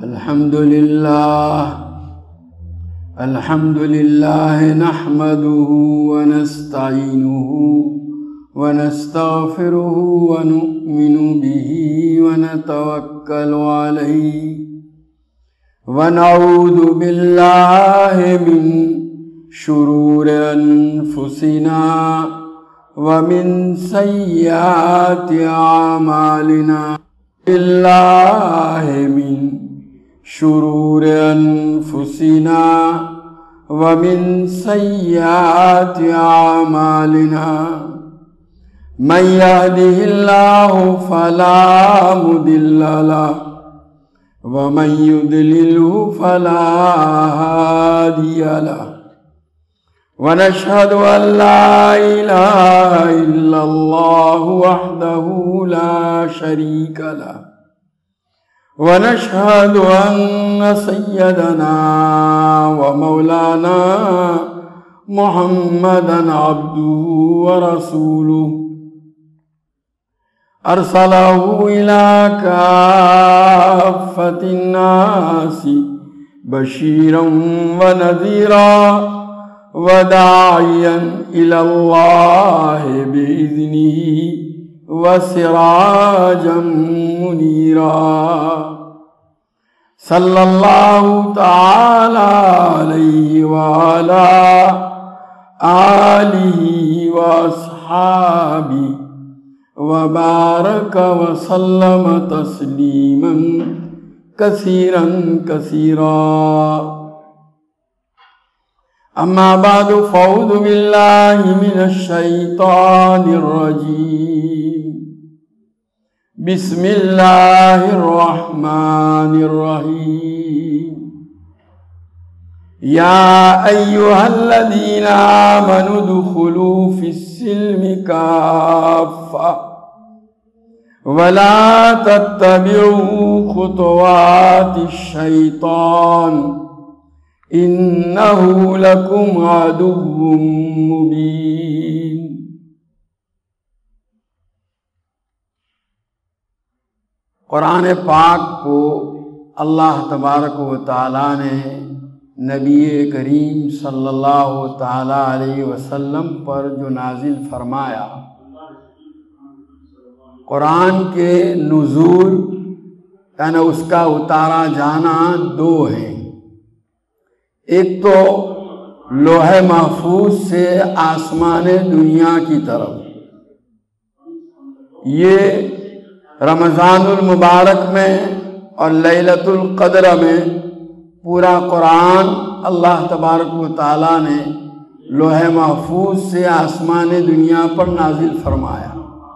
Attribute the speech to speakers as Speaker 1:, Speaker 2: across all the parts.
Speaker 1: الحمد لله نحمده ونستعينه ونستغفره ونؤمن به ونتوكل عليه ونعوذ بالله من شرور أنفسنا ومن سيئات أعمالنا بالله من شرور أنفسنا ومن سيئات أعمالنا من يهده الله فلا مضل له ومن يضلله فلا هادي له ونشهد أن لا إله إلا الله وحده لا شريك له ونشهد أن سيدنا ومولانا محمدا عبده ورسوله أرسله إلى كافة الناس بشيرا ونذيرا وداعيا إلى الله بإذنه وسراجا منيرا صلى الله تعالى عليه وعلى آله وأصحابه وبارك وسلم تسليما كثيرا كثيرا. أما بعد فأعوذ بالله من الشيطان الرجيم. بسم الله الرحمن الرحيم. يا أيها الذين آمنوا ادخلوا في السلم كافة ولا تتبعوا خطوات الشيطان إنه لكم عدو مبين. قرآن پاک کو اللہ تبارک و تعالیٰ نے نبی کریم صلی اللہ تعالیٰ علیہ وسلم پر جو نازل فرمایا، قرآن کے نزول یعنی اس کا اتارا جانا دو ہیں. ایک تو لوح محفوظ سے آسمان دنیا کی طرف، یہ رمضان المبارک میں اور لیلۃ القدر میں پورا قرآن اللہ تبارک و تعالیٰ نے لوح محفوظ سے آسمان دنیا پر نازل فرمایا.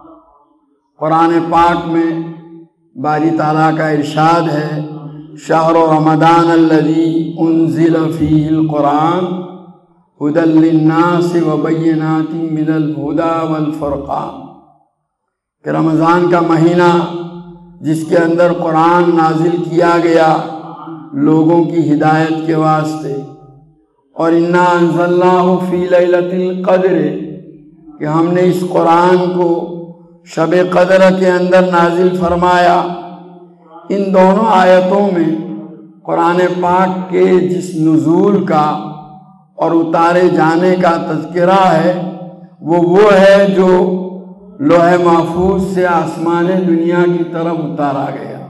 Speaker 1: قرآن پاک میں باری تعالیٰ کا ارشاد ہے، شہر رمضان الذی انزل فیہ القرآن ھدی للناس وبینات من الھدی والفرقان، کہ رمضان کا مہینہ جس کے اندر قرآن نازل کیا گیا لوگوں کی ہدایت کے واسطے، اور انا انزلناہ فی لیلۃ القدر، کہ ہم نے اس قرآن کو شب قدر کے اندر نازل فرمایا. ان دونوں آیتوں میں قرآن پاک کے جس نزول کا اور اتارے جانے کا تذکرہ ہے وہ ہے جو لوح محفوظ سے آسمان دنیا کی طرف اتارا گیا،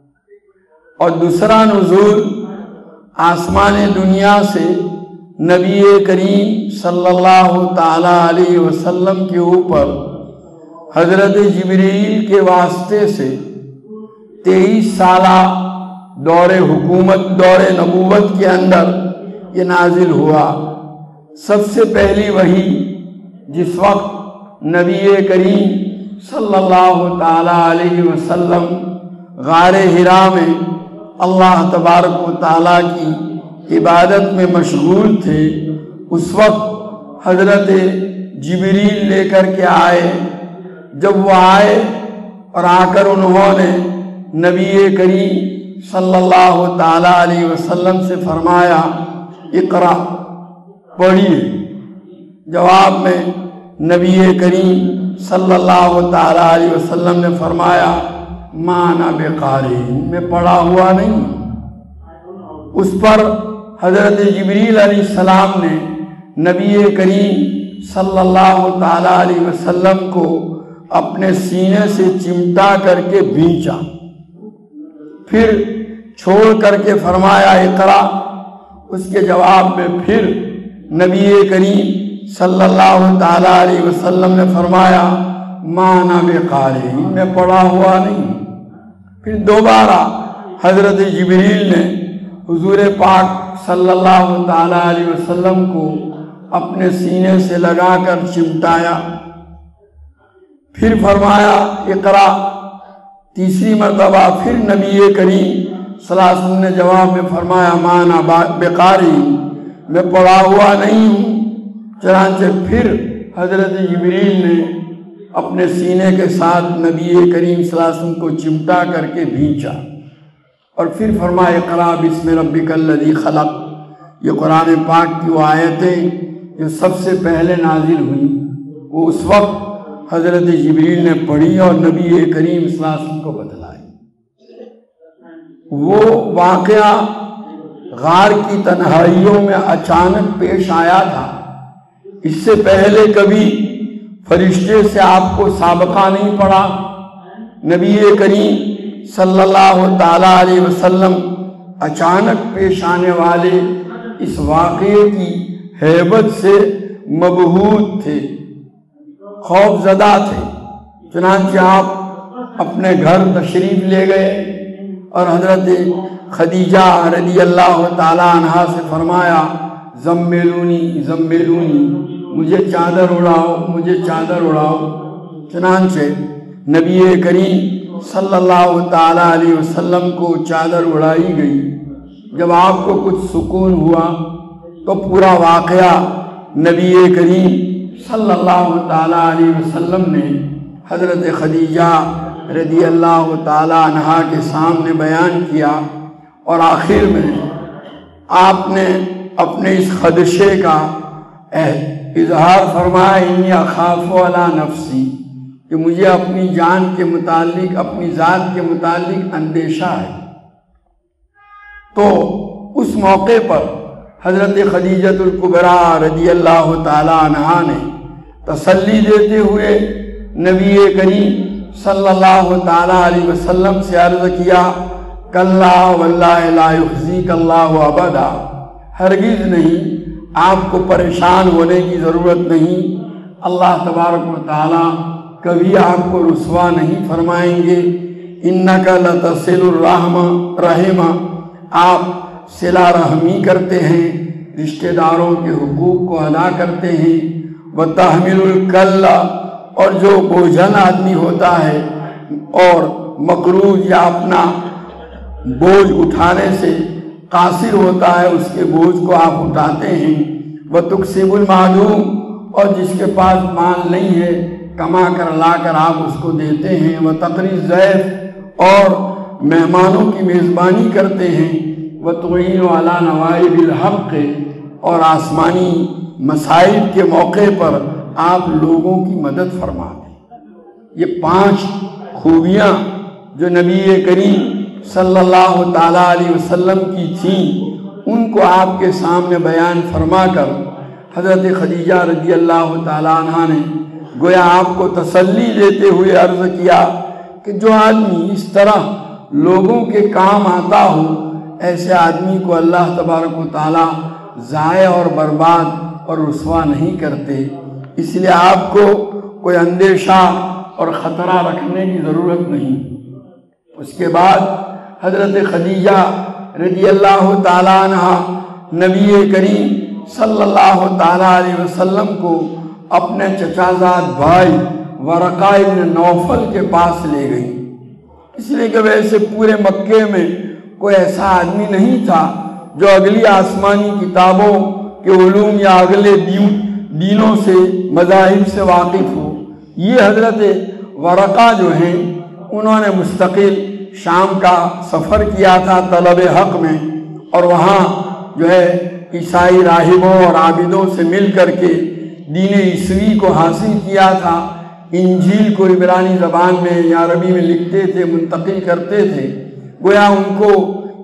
Speaker 1: اور دوسرا نزول آسمان دنیا سے نبی کریم صلی اللہ تعالی علیہ وسلم کے اوپر حضرت جبریل کے واسطے سے 23 سالہ دور حکومت، دور نبوت کے اندر یہ نازل ہوا. سب سے پہلی وحی جس وقت نبی کریم صلی اللہ تعالی علیہ وسلم غار حرا میں اللہ تبارک و تعالیٰ کی عبادت میں مشغول تھے، اس وقت حضرت جبریل لے کر کے آئے. جب وہ آئے اور آ کر انہوں نے نبی کریم صلی اللہ تعالی علیہ وسلم سے فرمایا اقرا، پڑھیے. جواب میں نبی کریم صلی اللہ تعالی علیہ وسلم نے فرمایا ما انا بقاری، میں پڑھا ہوا نہیں. اس پر حضرت جبریل علیہ السلام نے نبی کریم صلی اللہ تعالیٰ علیہ وسلم کو اپنے سینے سے چمٹا کر کے بھینچا، پھر چھوڑ کر کے فرمایا اقرا۔ اس کے جواب میں پھر نبی کریم صلی اللہ تعالیٰ علیہ وسلم نے فرمایا ما انا بقاری، میں پڑھا ہوا نہیں۔ پھر دوبارہ حضرت جبریل نے حضور پاک صلی اللہ تعالیٰ علیہ وسلم کو اپنے سینے سے لگا کر چمٹایا، پھر فرمایا اقرا۔ تیسری مرتبہ پھر نبی کریم صلی اللہ علیہ وسلم نے جواب میں فرمایا ما انا بقاری، میں پڑھا ہوا نہیں ہوں۔ چنانچہ پھر حضرت جبریل نے اپنے سینے کے ساتھ نبی کریم صلی اللہ علیہ وسلم کو چمٹا کر کے بھینچا، اور پھر فرمایا اقرا بسم ربک الذی خلق۔ یہ قرآن پاک کی وہ آیتیں جو سب سے پہلے نازل ہوئیں، وہ اس وقت حضرت جبریل نے پڑھی اور نبی کریم صلی اللہ علیہ وسلم کو بتلائی۔ وہ واقعہ غار کی تنہائیوں میں اچانک پیش آیا تھا، اس سے پہلے کبھی فرشتے سے آپ کو سابقہ نہیں پڑا۔ نبی کریم صلی اللہ تعالیٰ علیہ وسلم اچانک پیش آنے والے اس واقعے کی ہیبت سے مبہوت تھے، خوف زدہ تھے۔ چنانچہ آپ اپنے گھر تشریف لے گئے اور حضرت خدیجہ رضی اللہ تعالیٰ عنہا سے فرمایا زملونی زملونی، مجھے چادر اڑاؤ، مجھے چادر اڑاؤ۔ چنانچہ نبی کریم صلی اللہ تعالیٰ علیہ وسلم کو چادر اڑائی گئی۔ جب آپ کو کچھ سکون ہوا تو پورا واقعہ نبی کریم صلی اللہ تعالیٰ علیہ وسلم نے حضرت خدیجہ رضی اللہ تعالیٰ عنہا کے سامنے بیان کیا، اور آخر میں آپ نے اپنے اس خدشے کا اظہار فرمایا انی اخاف علی نفسی، کہ مجھے اپنی جان کے متعلق، اپنی ذات کے متعلق اندیشہ ہے۔ تو اس موقع پر حضرت خدیجۃ الکبریٰ رضی اللہ تعالیٰ عنہا نے تسلی دیتے ہوئے نبی کریم صلی اللہ تعالیٰ علیہ وسلم سے عرض کیا کلا واللہ لا یخزیک اللہ ابدا، ہرگز نہیں، آپ کو پریشان ہونے کی ضرورت نہیں، اللہ تبارک و تعالیٰ کبھی آپ کو رسوا نہیں فرمائیں گے۔ انک لتصل الرحم، آپ صلہ رحمی کرتے ہیں، رشتہ داروں کے حقوق کو ادا کرتے ہیں۔ وتحمل الکل، اور جو بوجھل آدمی ہوتا ہے اور مقروض یا اپنا بوجھ اٹھانے سے قاصر ہوتا ہے، اس کے بوجھ کو آپ اٹھاتے ہیں۔ وتکسب المعدوم، اور جس کے پاس مال نہیں ہے کما کر لا کر آپ اس کو دیتے ہیں۔ وتقری الضیف، اور مہمانوں کی میزبانی کرتے ہیں۔ وتعین علی نوائب الحق، اور آسمانی مسائل کے موقع پر آپ لوگوں کی مدد فرماتے ہیں۔ یہ 5 خوبیاں جو نبی کریم صلی اللہ تعالیٰ علیہ وسلم کی تھیں، ان کو آپ کے سامنے بیان فرما کر حضرت خدیجہ رضی اللہ تعالیٰ عنہ نے گویا آپ کو تسلی دیتے ہوئے عرض کیا کہ جو آدمی اس طرح لوگوں کے کام آتا ہو، ایسے آدمی کو اللہ تبارک و تعالیٰ ضائع اور برباد اور رسوا نہیں کرتے، اس لیے آپ کو کوئی اندیشہ اور خطرہ رکھنے کی ضرورت نہیں۔ اس کے بعد حضرت خدیجہ رضی اللہ تعالیٰ عنہ نبی کریم صلی اللہ تعالیٰ علیہ وسلم کو اپنے چچا زاد بھائی ورقہ ابن نوفل کے پاس لے گئی، اس لیے کہ ویسے پورے مکے میں کوئی ایسا آدمی نہیں تھا جو اگلی آسمانی کتابوں کے علوم یا اگلے دینوں سے، مذاہب سے واقف ہو۔ یہ حضرت ورقہ جو ہیں انہوں نے مستقل شام کا سفر کیا تھا طلب حق میں، اور وہاں جو ہے عیسائی راہبوں اور عابدوں سے مل کر کے دین عیسوی کو حاصل کیا تھا۔ انجیل کو عبرانی زبان میں یا عربی میں لکھتے تھے، منتقل کرتے تھے۔ گویا ان کو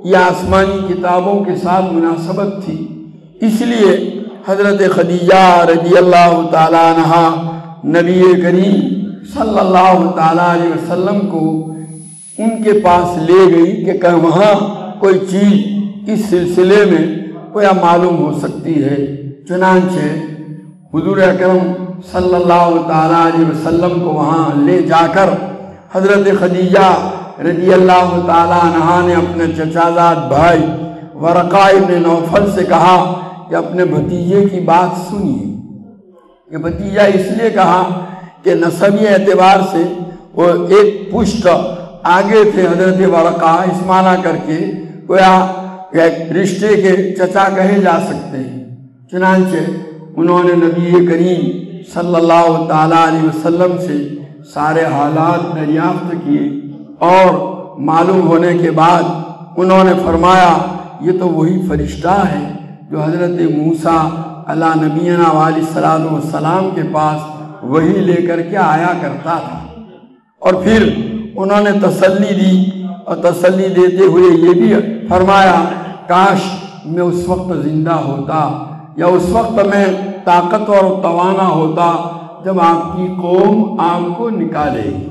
Speaker 1: یہ آسمانی کتابوں کے ساتھ مناسبت تھی، اس لیے حضرت خدیجہ رضی اللہ تعالیٰ عنہا نبی کریم صلی اللہ تعالیٰ علیہ وسلم کو ان کے پاس لے گئی کہ وہاں کوئی چیز اس سلسلے میں کوئی معلوم ہو سکتی ہے۔ چنانچہ حضور اکرم صلی اللہ تعالیٰ علیہ وسلم کو وہاں لے جا کر حضرت خدیجہ رضی اللہ تعالیٰ عنہا نے اپنے چچازاد بھائی ورقہ ابن نوفل سے کہا کہ اپنے بھتیجے کی بات سنیے۔ یہ بھتیجہ اس لیے کہا کہ نسبی اعتبار سے وہ ایک پشت آگے تھے حضرت ورقہ، اس معنی کر کے گویا رشتے کے چچا کہے جا سکتے ہیں۔ چنانچہ انہوں نے نبی کریم صلی اللہ تعالیٰ علیہ وسلم سے سارے حالات دریافت کیے اور معلوم ہونے کے بعد انہوں نے فرمایا یہ تو وہی فرشتہ ہے جو حضرت موسیٰ علیہ نبینا علیہ السلام کے پاس وہی لے کر کے آیا کرتا تھا۔ اور پھر انہوں نے تسلی دی اور تسلی دیتے ہوئے یہ بھی فرمایا کاش میں اس وقت زندہ ہوتا یا اس وقت میں طاقت اور توانا ہوتا جب آپ کی قوم آپ کو نکالے گی۔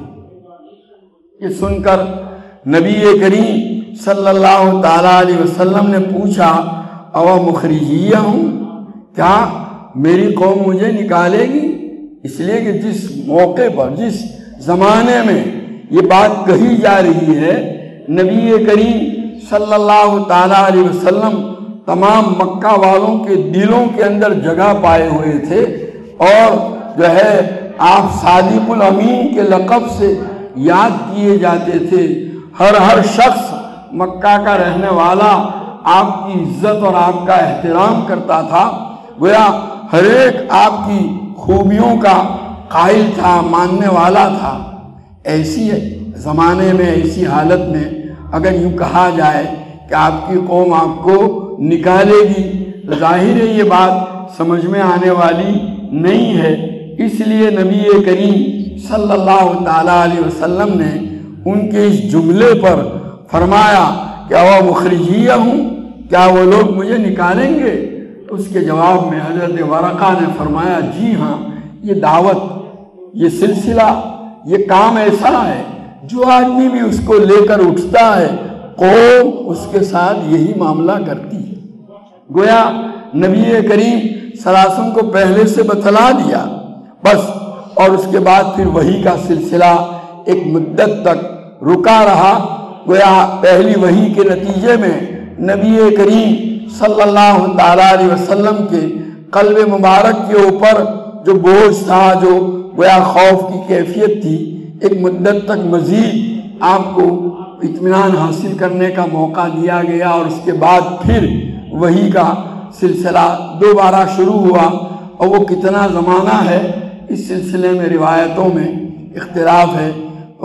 Speaker 1: یہ سن کر نبی کریم صلی اللہ تعالیٰ علیہ وسلم نے پوچھا او مخرجیہ ہوں، کیا میری قوم مجھے نکالے گی؟ اس لیے کہ جس موقع پر جس زمانے میں یہ بات کہی جا رہی ہے، نبی کریم صلی اللہ تعالیٰ علیہ وسلم تمام مکہ والوں کے دلوں کے اندر جگہ پائے ہوئے تھے اور جو ہے آپ صادق الامین کے لقب سے یاد کیے جاتے تھے۔ ہر شخص مکہ کا رہنے والا آپ کی عزت اور آپ کا احترام کرتا تھا، گویا ہر ایک آپ کی خوبیوں کا قائل تھا، ماننے والا تھا۔ ایسی زمانے میں ایسی حالت میں اگر یوں کہا جائے کہ آپ کی قوم آپ کو نکالے گی تو ظاہر ہے یہ بات سمجھ میں آنے والی نہیں ہے۔ اس لیے نبی کریم صلی اللہ تعالیٰ علیہ وسلم نے ان کے اس جملے پر فرمایا کہ او مخرجیہ ہوں، کیا وہ لوگ مجھے نکالیں گے؟ اس کے جواب میں حضرت ورقہ نے فرمایا جی ہاں، یہ دعوت، یہ سلسلہ، یہ کام ایسا ہے جو آدمی بھی اس کو لے کر اٹھتا ہے قوم اس کے ساتھ یہی معاملہ کرتی ہے۔ گویا نبی کریم صلی اللہ علیہ وسلم کو پہلے سے بتلا دیا بس، اور اس کے بعد پھر وحی کا سلسلہ ایک مدت تک رکا رہا۔ گویا پہلی وحی کے نتیجے میں نبی کریم صلی اللہ تعالیٰ علیہ وسلم کے قلب مبارک کے اوپر جو بوجھ تھا، جو گویا خوف کی کیفیت تھی، ایک مدت تک مزید آپ کو اطمینان حاصل کرنے کا موقع دیا گیا، اور اس کے بعد پھر وحی کا سلسلہ دوبارہ شروع ہوا۔ اور وہ کتنا زمانہ ہے اس سلسلے میں روایتوں میں اختلاف ہے،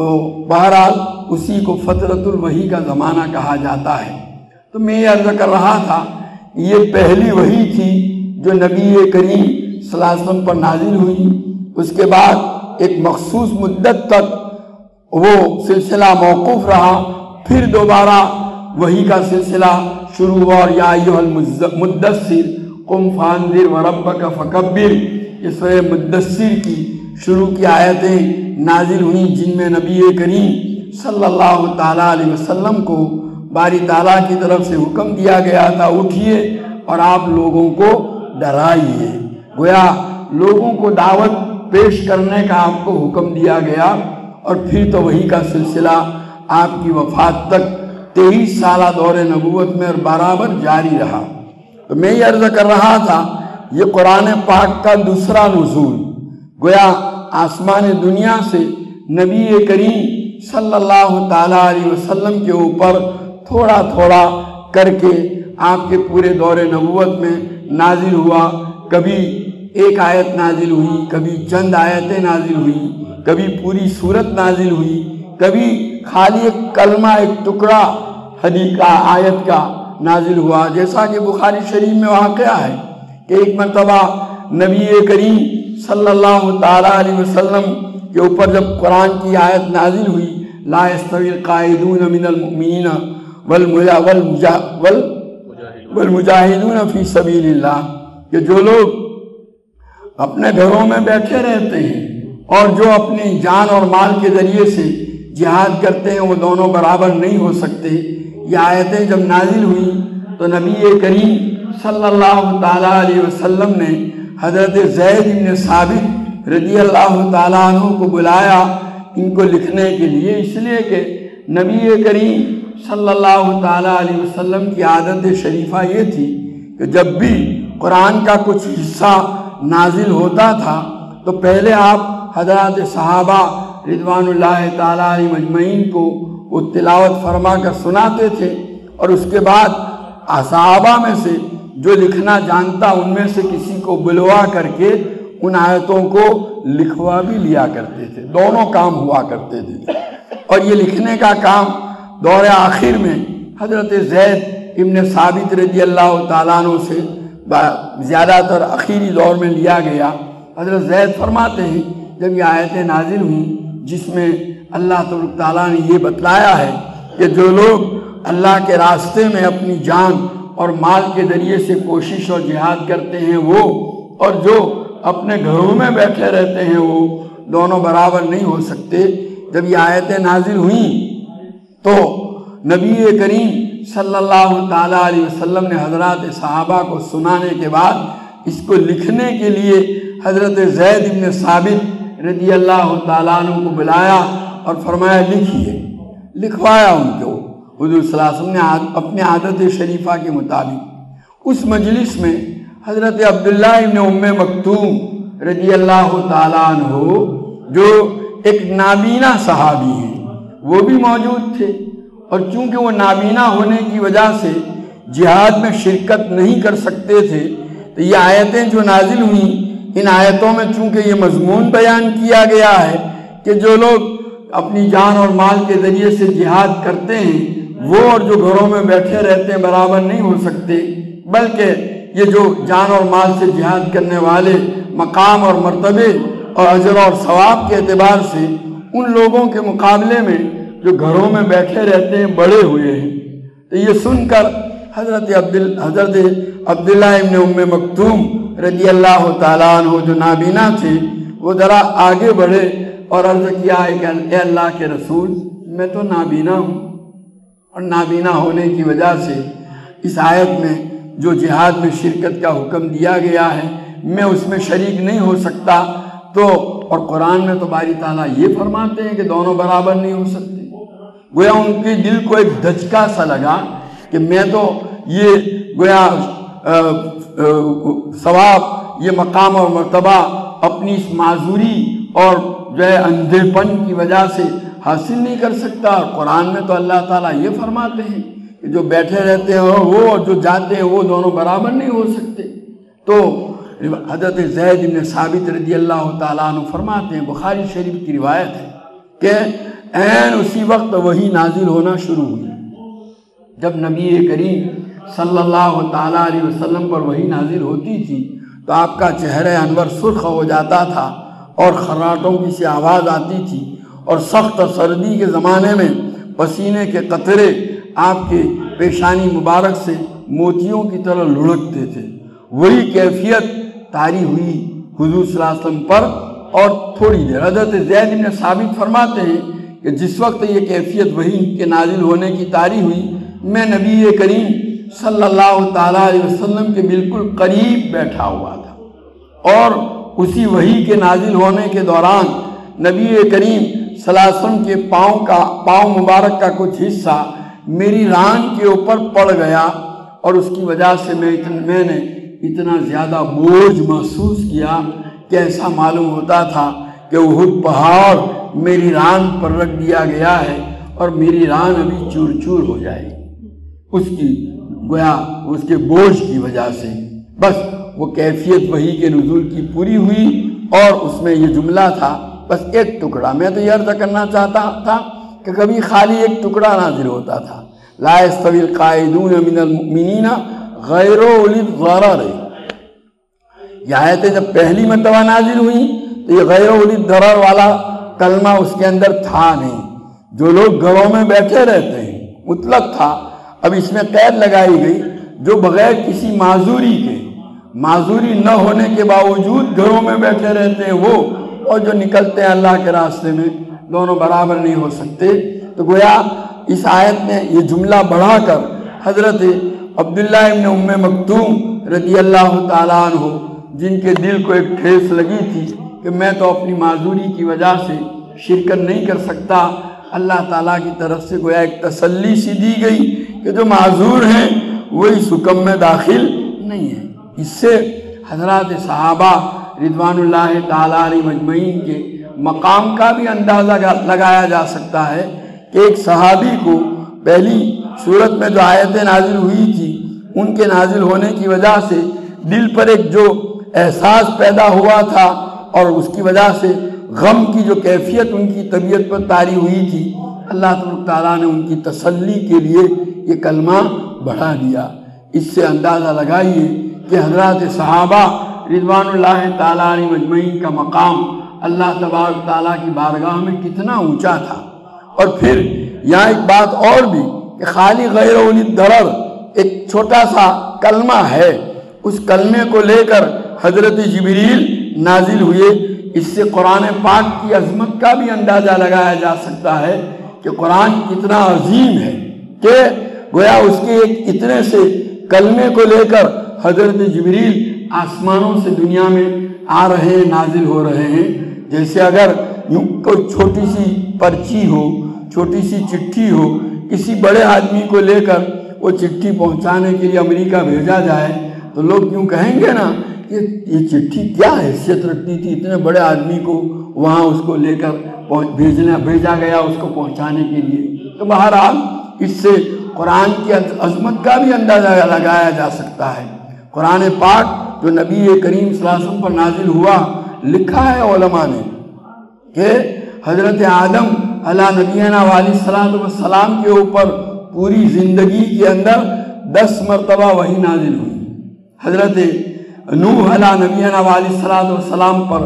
Speaker 1: بہرحال اسی کو فترۃ الوحی کا زمانہ کہا جاتا ہے۔ تو میں یہ عرض کر رہا تھا یہ پہلی وحی تھی جو نبی کریم صلی اللہ علیہ وسلم پر نازل ہوئی۔ اس کے بعد ایک مخصوص مدت تک وہ سلسلہ موقوف رہا، پھر دوبارہ وحی کا سلسلہ شروع ہوا، اور یا ایھا المدثر قم فانذر وربک فکبر، یہ سورہ مدثر کی شروع کی آیتیں نازل ہوئیں، جن میں نبی کریم صلی اللہ تعالیٰ علیہ وسلم کو باری تعالیٰ کی طرف سے حکم دیا گیا تھا اٹھیے اور آپ لوگوں کو ڈرائیے۔ گویا لوگوں کو دعوت پیش کرنے کا آپ کو حکم دیا گیا، اور پھر تو وحی کا سلسلہ آپ کی وفات تک 23 سالہ دور نبوت میں اور برابر جاری رہا۔ تو میں یہ عرض کر رہا تھا یہ قرآن پاک کا دوسرا نزول، گویا آسمان دنیا سے نبی کریم صلی اللہ تعالیٰ علیہ وسلم کے اوپر تھوڑا تھوڑا کر کے آپ کے پورے دور نبوت میں نازل ہوا۔ کبھی ایک آیت نازل ہوئی، کبھی چند آیتیں نازل ہوئی، کبھی پوری سورت نازل ہوئی، کبھی خالی ایک کلمہ، ایک ٹکڑا حدیث کا آیت کا نازل ہوا، جیسا کہ بخاری شریف میں واقعہ ہے کہ ایک مرتبہ نبی کریم صلی اللہ تعالیٰ علیہ وسلم کے اوپر جب قرآن کی آیت نازل ہوئی لا یستوی القاعدون من المؤمنین والمجاہدون فی سبیل اللہ، کہ جو لوگ اپنے گھروں میں بیٹھے رہتے ہیں اور جو اپنی جان اور مال کے ذریعے سے جہاد کرتے ہیں وہ دونوں برابر نہیں ہو سکتے۔ یہ آیتیں جب نازل ہوئی تو نبی کریم صلی اللہ تعالیٰ علیہ وسلم نے حضرت زید بن ثابت رضی اللہ تعالیٰ عنہ کو بلایا ان کو لکھنے کے لیے، اس لیے کہ نبی کریم صلی اللہ تعالیٰ علیہ وسلم کی عادت شریفہ یہ تھی کہ جب بھی قرآن کا کچھ حصہ نازل ہوتا تھا تو پہلے آپ حضرات صحابہ رضوان اللہ تعالیٰ علیہ مجمعین کو وہ تلاوت فرما کر سناتے تھے، اور اس کے بعد صحابہ میں سے جو لکھنا جانتا ان میں سے کسی کو بلوا کر کے ان آیتوں کو لکھوا بھی لیا کرتے تھے، دونوں کام ہوا کرتے تھے۔ اور یہ لکھنے کا کام دور آخر میں حضرت زید ابن ثابت رضی اللہ تعالیٰ عنہ سے زیادہ تر آخری دور میں لیا گیا۔ حضرت زید فرماتے ہیں جب یہ آیتیں نازل ہوئیں جس میں اللہ تبارک تعالیٰ نے یہ بتلایا ہے کہ جو لوگ اللہ کے راستے میں اپنی جان اور مال کے ذریعے سے کوشش اور جہاد کرتے ہیں وہ، اور جو اپنے گھروں میں بیٹھے رہتے ہیں وہ دونوں برابر نہیں ہو سکتے۔ جب یہ آیتیں نازل ہوئیں تو نبی کریم صلی اللہ تعالیٰ علیہ وسلم نے حضرات صحابہ کو سنانے کے بعد اس کو لکھنے کے لیے حضرت زید بن ثابت رضی اللہ تعالیٰ عنہ کو بلایا اور فرمایا لکھیے، لکھوایا ان کو۔ حضور صلی اللہ علیہ وسلم نے اپنے عادت شریفہ کے مطابق اس مجلس میں حضرت عبداللہ ابن ام مکتوم رضی اللہ تعالیٰ عنہ جو ایک نابینا صحابی ہیں وہ بھی موجود تھے، اور چونکہ وہ نابینا ہونے کی وجہ سے جہاد میں شرکت نہیں کر سکتے تھے تو یہ آیتیں جو نازل ہوئیں ان آیتوں میں چونکہ یہ مضمون بیان کیا گیا ہے کہ جو لوگ اپنی جان اور مال کے ذریعے سے جہاد کرتے ہیں وہ اور جو گھروں میں بیٹھے رہتے ہیں برابر نہیں ہو سکتے، بلکہ یہ جو جان اور مال سے جہاد کرنے والے مقام اور مرتبے اور اجر اور ثواب کے اعتبار سے ان لوگوں کے مقابلے میں جو گھروں میں بیٹھے رہتے ہیں بڑے ہوئے ہیں۔ تو یہ سن کر حضرت عبداللہ ابن ام مکتوم رضی اللہ تعالیٰ عنہ جو نابینا تھے وہ ذرا آگے بڑھے اور عرض کیا کہ اے اللہ کے رسول میں تو نابینا ہوں، اور نابینا ہونے کی وجہ سے اس آیت میں جو جہاد میں شرکت کا حکم دیا گیا ہے میں اس میں شریک نہیں ہو سکتا، تو اور قرآن میں تو باری تعالیٰ یہ فرماتے ہیں کہ دونوں برابر نہیں ہو سکتے۔ گویا ان کے دل کو ایک دھچکا سا لگا کہ میں تو یہ گویا ثواب، یہ مقام اور مرتبہ اپنی اس معذوری اور جو ہے اندھے پن کی وجہ سے حاصل نہیں کر سکتا، اور قرآن میں تو اللہ تعالیٰ یہ فرماتے ہیں کہ جو بیٹھے رہتے ہیں وہ اور جو جاتے ہیں وہ دونوں برابر نہیں ہو سکتے۔ تو حضرت زید بن ثابت رضی اللہ تعالیٰ عنہ فرماتے ہیں، بخاری شریف کی روایت ہے کہ عین اسی وقت وحی نازل ہونا شروع ہوئی۔ جب نبی کریم صلی اللہ تعالیٰ علیہ وسلم پر وحی نازل ہوتی تھی تو آپ کا چہرہ انور سرخ ہو جاتا تھا اور خراٹوں کی سی آواز آتی تھی، اور سخت سردی کے زمانے میں پسینے کے قطرے آپ کے پیشانی مبارک سے موتیوں کی طرح لڑکتے تھے۔ وہی کیفیت طاری ہوئی حضور صلی اللہ علیہ وسلم پر، اور تھوڑی دیر حضرت زید بن ثابت فرماتے ہیں کہ جس وقت یہ کیفیت وحی کے نازل ہونے کی طاری ہوئی میں نبی کریم صلی اللہ تعالیٰ علیہ وسلم کے بالکل قریب بیٹھا ہوا تھا، اور اسی وحی کے نازل ہونے کے دوران نبی کریم صلی اللہ علیہ وسلم کے پاؤں مبارک کا کچھ حصہ میری ران کے اوپر پڑ گیا، اور اس کی وجہ سے میں نے اتنا زیادہ بوجھ محسوس کیا کہ ایسا معلوم ہوتا تھا کہ احد پہاڑ میری ران پر رکھ دیا گیا ہے اور میری ران ابھی چور چور ہو جائے گی اس کی گویا اس کے بوجھ کی وجہ سے۔ بس وہ کیفیت وحی کے نزول کی پوری ہوئی، اور اس میں یہ جملہ تھا، بس ایک ٹکڑا، میں تو یہ عرض کرنا چاہتا تھا کہ کبھی خالی ایک ٹکڑا نازل ہوتا تھا، لا یستوی القاعدون من المؤمنین غیر اولی الضرر۔ یہ آیتیں جب پہلی مرتبہ نازل ہوئی تو یہ غیر اولی الضرر والا کلمہ اس کے اندر تھا نہیں، جو لوگ گھروں میں بیٹھے رہتے ہیں مطلق تھا، اب اس میں قید لگائی گئی جو بغیر کسی معذوری کے، معذوری نہ ہونے کے باوجود گھروں میں بیٹھے رہتے ہیں وہ، اور جو نکلتے ہیں اللہ کے راستے میں، دونوں برابر نہیں ہو سکتے۔ تو گویا اس آیت میں یہ جملہ بڑھا کر حضرت عبداللہ ابن ام مکتوم رضی اللہ تعالیٰ عنہ، جن کے دل کو ایک ٹھیس لگی تھی کہ میں تو اپنی معذوری کی وجہ سے شرکت نہیں کر سکتا، اللہ تعالیٰ کی طرف سے گویا ایک تسلی سی دی گئی کہ جو معذور ہیں وہ اس حکم میں داخل نہیں ہیں۔ اس سے حضرات صحابہ رضوان اللہ تعالیٰ علیہ مجمعین کے مقام کا بھی اندازہ لگایا جا سکتا ہے کہ ایک صحابی کو پہلی صورت میں جو آیتیں نازل ہوئی تھی ان کے نازل ہونے کی وجہ سے دل پر ایک جو احساس پیدا ہوا تھا اور اس کی وجہ سے غم کی جو کیفیت ان کی طبیعت پر طاری ہوئی تھی، اللہ تعالیٰ نے ان کی تسلی کے لیے یہ کلمہ بڑھا دیا۔ اس سے اندازہ لگائیے کہ حضرات صحابہ رضوان اللہ تعالیٰ علیہ مجمعین کا مقام اللہ تبارک تعالیٰ کی بارگاہ میں کتنا اونچا تھا۔ اور پھر یہاں ایک بات اور بھی کہ خالی غیر اولی الضرر ایک چھوٹا سا کلمہ ہے، اس کلمے کو لے کر حضرت جبریل نازل ہوئے۔ اس سے قرآن پاک کی عظمت کا بھی اندازہ لگایا جا سکتا ہے کہ قرآن کتنا عظیم ہے کہ گویا اس کے ایک اتنے سے کلمے کو لے کر حضرت جبریل آسمانوں سے دنیا میں آ رہے ہیں، نازل ہو رہے ہیں۔ جیسے اگر کوئی چھوٹی سی پرچی ہو، چھوٹی سی چٹھی ہو، کسی بڑے آدمی کو لے کر وہ چٹھی پہنچانے کے لیے امریکہ بھیجا جائے تو لوگ کیوں کہیں گے نا کہ یہ چٹھی کیا حیثیت رکھتی تھی، اتنے بڑے آدمی کو وہاں اس کو لے کر بھیجا گیا اس کو پہنچانے کے لیے۔ تو بہرحال اس سے قرآن کی عظمت کا بھی اندازہ لگایا جا سکتا ہے۔ قرآن پاک جو نبی کریم صلی اللہ علیہ وسلم پر نازل ہوا، لکھا ہے علماء نے کہ حضرت آدم علیہ نبینا علیہ السلام کے اوپر پوری زندگی کے اندر 10 مرتبہ وحی نازل ہوئی، حضرت نوح علیہ نبینا علیہ السلام پر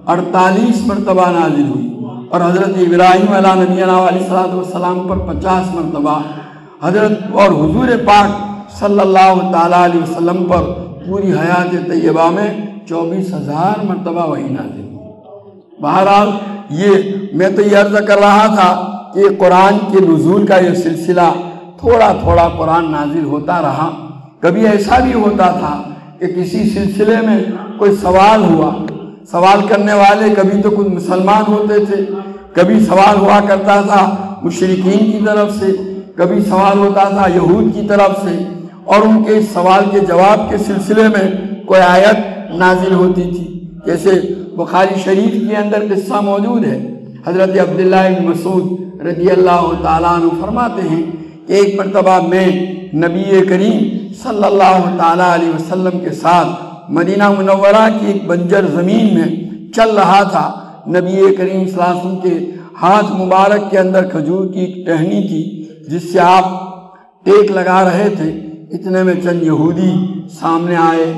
Speaker 1: 48 مرتبہ نازل ہوئی، اور حضرت ابراہیم علیہ نبینا علیہ السلام پر 50 مرتبہ، حضرت اور حضور پاک صلی اللہ تعالیٰ علیہ وسلم پر پوری حیات طیبہ میں 24,000 مرتبہ وحی نازل ہوئی۔ بہرحال یہ میں تو یہ عرض کر رہا تھا کہ قرآن کے نزول کا یہ سلسلہ تھوڑا تھوڑا قرآن نازل ہوتا رہا۔ کبھی ایسا بھی ہوتا تھا کہ کسی سلسلے میں کوئی سوال ہوا، سوال کرنے والے کبھی تو کچھ مسلمان ہوتے تھے، کبھی سوال ہوا کرتا تھا مشرکین کی طرف سے، کبھی سوال ہوتا تھا یہود کی طرف سے، اور ان کے اس سوال کے جواب کے سلسلے میں کوئی آیت نازل ہوتی تھی۔ جیسے بخاری شریف کے اندر قصہ موجود ہے، حضرت عبداللہ بن مسعود رضی اللہ تعالیٰ عنہ فرماتے ہیں کہ ایک مرتبہ میں نبی کریم صلی اللہ تعالیٰ علیہ وسلم کے ساتھ مدینہ منورہ کی ایک بنجر زمین میں چل رہا تھا۔ نبی کریم صلی اللہ علیہ وسلم کے ہاتھ مبارک کے اندر کھجور کی ایک ٹہنی تھی جس سے آپ ٹیک لگا رہے تھے۔ اتنے میں چند یہودی سامنے آئے۔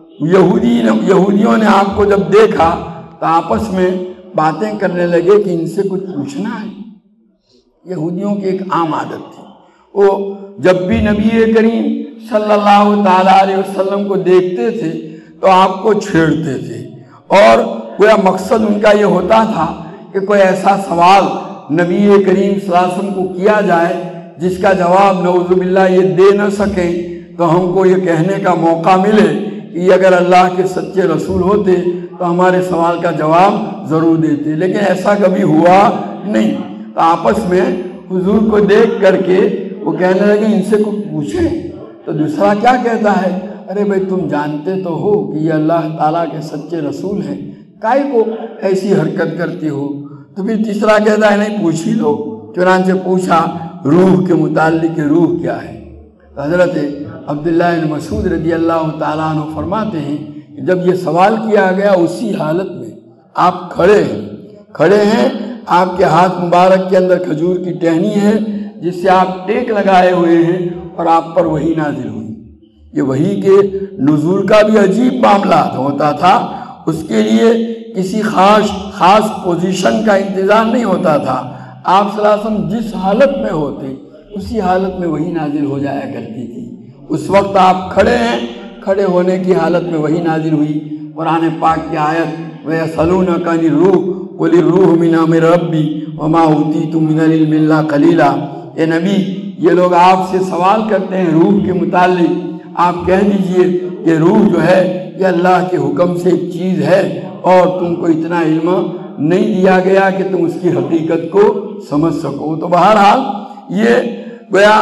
Speaker 1: یہودیوں نے آپ کو جب دیکھا تو آپس میں باتیں کرنے لگے کہ ان سے کچھ پوچھنا ہے۔ یہودیوں کی ایک عام عادت تھی، وہ جب بھی نبی کریم صلی اللہ تعالیٰ علیہ وسلم کو دیکھتے تھے تو آپ کو چھیڑتے تھے، اور کوئی مقصد ان کا یہ ہوتا تھا کہ کوئی ایسا سوال نبی کریم صلی اللہ علیہ وسلم کو کیا جائے جس کا جواب نعوذ باللہ یہ دے نہ سکیں، تو ہم کو یہ کہنے کا موقع ملے کہ اگر اللہ کے سچے رسول ہوتے تو ہمارے سوال کا جواب ضرور دیتے، لیکن ایسا کبھی ہوا نہیں۔ تو آپس میں حضور کو دیکھ کر کے وہ کہنے لگے ان سے کچھ پوچھیں، تو دوسرا کیا کہتا ہے، ارے بھائی تم جانتے تو ہو کہ یہ اللہ تعالیٰ کے سچے رسول ہیں، کائے کو ایسی حرکت کرتے ہو؟ تو پھر تیسرا کہتا ہے نہیں پوچھ ہی لو۔ چنانچہ پوچھا روح کے متعلق کہ روح کیا ہے۔ تو حضرت عبداللہ بن مسعود رضی اللہ تعالیٰ عنہ فرماتے ہیں کہ جب یہ سوال کیا گیا اسی حالت میں آپ کھڑے ہیں، آپ کے ہاتھ مبارک کے اندر کھجور کی ٹہنی ہے جس سے آپ ٹیک لگائے ہوئے ہیں، اور آپ پر وحی نازل ہوئی۔ یہ وحی کے نزول کا بھی عجیب معاملہ ہوتا تھا، اس کے لیے کسی خاص پوزیشن کا انتظار نہیں ہوتا تھا۔ آپ صلی اللہ علیہ وسلم جس حالت میں ہوتے اسی حالت میں وہی نازل ہو جایا کرتی تھی۔ اس وقت آپ کھڑے ہیں، کھڑے ہونے کی حالت میں وہی نازل ہوئی۔ قرآن پاک کی آیت وَيَسْأَلُونَكَ عَنِ الرُّوحِ قُلِ الرُّوحُ مِنْ أَمْرِ رَبِّي وَمَا أُوتِيتُم مِّنَ الْعِلْمِ إِلَّا قَلِيلًا۔ اے نبی، یہ لوگ آپ سے سوال کرتے ہیں روح کے متعلق، آپ کہہ دیجئے کہ روح جو ہے یہ اللہ کے حکم سے ایک چیز ہے اور تم کو اتنا علم نہیں دیا گیا کہ تم اس کی حقیقت کو سمجھ سکو۔ تو بہرحال یہ گویا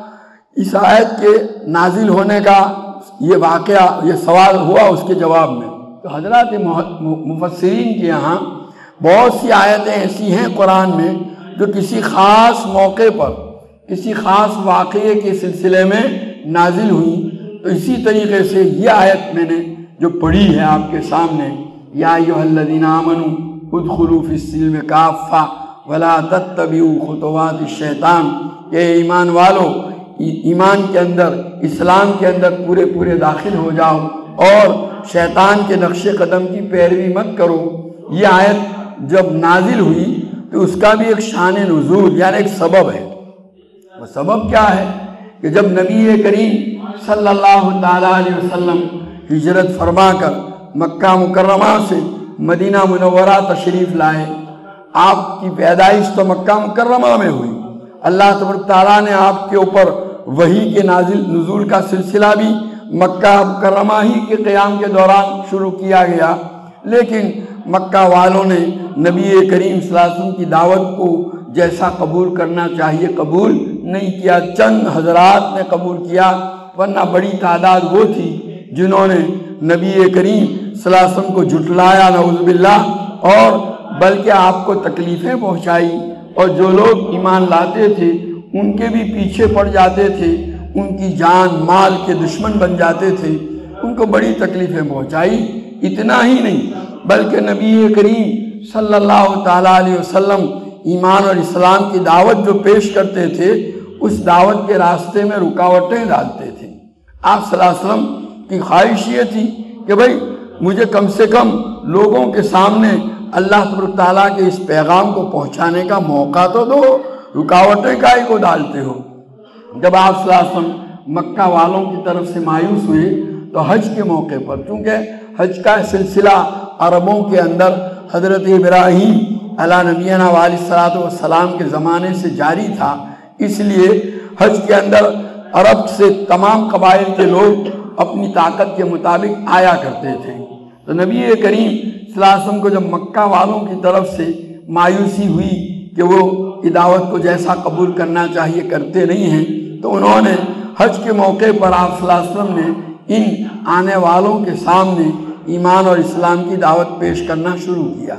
Speaker 1: اس آیت کے نازل ہونے کا یہ واقعہ، یہ سوال ہوا اس کے جواب میں۔ تو حضرات مفسرین کے یہاں بہت سی آیتیں ایسی ہیں قرآن میں جو کسی خاص موقع پر، کسی خاص واقعے کے سلسلے میں نازل ہوئی۔ تو اسی طریقے سے یہ آیت میں نے جو پڑھی ہے آپ کے سامنے، یا ایھا الذین آمنوا ادخلوا فی السلم کافہ ولا تتبعوا خطوات الشیطان، کہ ایمان والو ایمان کے اندر، اسلام کے اندر پورے داخل ہو جاؤ اور شیطان کے نقش قدم کی پیروی مت کرو۔ یہ آیت جب نازل ہوئی تو اس کا بھی ایک شان نزول یعنی ایک سبب ہے۔ وہ سبب کیا ہے کہ جب نبی کریم صلی اللہ تعالیٰ علیہ وسلم ہجرت فرما کر مکہ مکرمہ سے مدینہ منورہ تشریف لائے، آپ کی پیدائش تو مکہ مکرمہ میں ہوئی، اللہ تبارک تعالیٰ نے آپ کے اوپر وحی کے نزول کا سلسلہ بھی مکہ مکرمہ ہی کے قیام کے دوران شروع کیا گیا، لیکن مکہ والوں نے نبی کریم صلی اللہ علیہ وسلم کی دعوت کو جیسا قبول کرنا چاہیے قبول نہیں کیا۔ چند حضرات نے قبول کیا، ورنہ بڑی تعداد وہ تھی جنہوں نے نبی کریم صلی اللہ علیہ وسلم کو جھٹلایا نعوذ باللہ، اور بلکہ آپ کو تکلیفیں پہنچائی، اور جو لوگ ایمان لاتے تھے ان کے بھی پیچھے پڑ جاتے تھے، ان کی جان مال کے دشمن بن جاتے تھے، ان کو بڑی تکلیفیں پہنچائی۔ اتنا ہی نہیں بلکہ نبی کریم صلی اللہ تعالیٰ علیہ وسلم ایمان اور اسلام کی دعوت جو پیش کرتے تھے اس دعوت کے راستے میں رکاوٹیں ڈالتے تھے۔ آپ صلی اللہ علیہ وسلم کی خواہش یہ تھی کہ بھئی مجھے کم سے کم لوگوں کے سامنے اللہ تبارک تعالیٰ کے اس پیغام کو پہنچانے کا موقع تو دو، رکاوٹیں کائے کو ڈالتے ہو۔ جب آپ صلی اللہ علیہ وسلم مکہ والوں کی طرف سے مایوس ہوئے تو حج کے موقع پر، چونکہ حج کا سلسلہ عربوں کے اندر حضرت ابراہیم علیہ نبینا علیہ الصلوۃ والسلام کے زمانے سے جاری تھا، اس لیے حج کے اندر عرب سے تمام قبائل کے لوگ اپنی طاقت کے مطابق آیا کرتے تھے۔ تو نبی کریم صلی اللہ علیہ وسلم کو جب مکہ والوں کی طرف سے مایوسی ہوئی کہ وہ دعوت کو جیسا قبول کرنا چاہیے کرتے نہیں ہیں، تو انہوں نے حج کے موقع پر آپ صلی اللہ علیہ وسلم نے ان آنے والوں کے سامنے ایمان اور اسلام کی دعوت پیش کرنا شروع کیا،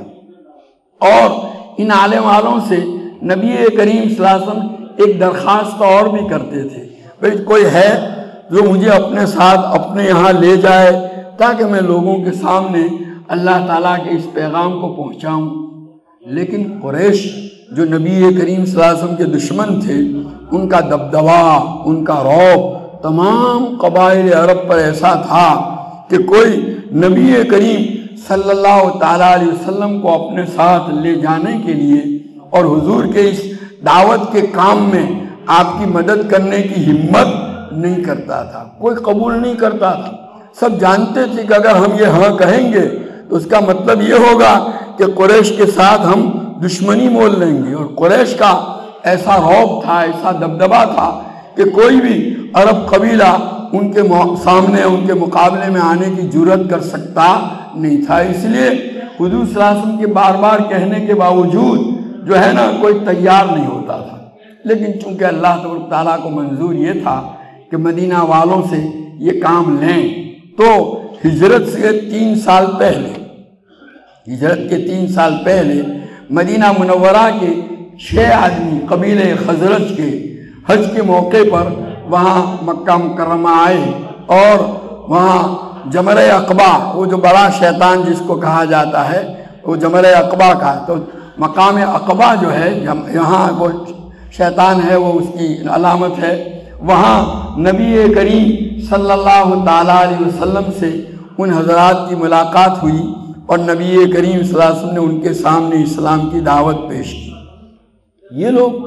Speaker 1: اور ان آنے والوں سے نبی کریم صلی اللہ علیہ وسلم ایک درخواست اور بھی کرتے تھے، بھئی کوئی ہے جو مجھے اپنے ساتھ اپنے یہاں لے جائے تاکہ میں لوگوں کے سامنے اللہ تعالیٰ کے اس پیغام کو پہنچاؤں۔ لیکن قریش جو نبی کریم صلی اللہ علیہ وسلم کے دشمن تھے، ان کا دبدبا، ان کا رعب تمام قبائل عرب پر ایسا تھا کہ کوئی نبی کریم صلی اللہ تعالیٰ علیہ وسلم کو اپنے ساتھ لے جانے کے لیے اور حضور کے اس دعوت کے کام میں آپ کی مدد کرنے کی ہمت نہیں کرتا تھا، کوئی قبول نہیں کرتا تھا۔ سب جانتے تھے کہ اگر ہم یہ ہاں کہیں گے تو اس کا مطلب یہ ہوگا کہ قریش کے ساتھ ہم دشمنی مول لیں گے، اور قریش کا ایسا رعب تھا، ایسا دبدبا تھا کہ کوئی بھی عرب قبیلہ ان کے سامنے، ان کے مقابلے میں آنے کی جرات کر سکتا نہیں تھا۔ اس لیے حضور صلی اللہ علیہ وسلم کے بار بار کہنے کے باوجود جو ہے نا کوئی تیار نہیں ہوتا تھا۔ لیکن چونکہ اللہ تبارک تعالیٰ کو منظور یہ تھا کہ مدینہ والوں سے یہ کام لیں، تو ہجرت سے 3 سال پہلے، ہجرت کے 3 سال پہلے مدینہ منورہ کے 6 آدمی قبیلے خزرج کے حج کے موقع پر وہاں مکہ مکرمہ آئے، اور وہاں جمرہ عقبہ، وہ جو بڑا شیطان جس کو کہا جاتا ہے وہ جمرہ عقبہ کا، تو مقام عقبہ جو ہے یہاں وہ شیطان ہے، وہ اس کی علامت ہے، وہاں نبی کریم صلی اللہ تعالیٰ علیہ وسلم سے ان حضرات کی ملاقات ہوئی، اور نبی کریم صلی اللہ علیہ وسلم نے ان کے سامنے اسلام کی دعوت پیش کی۔ یہ لوگ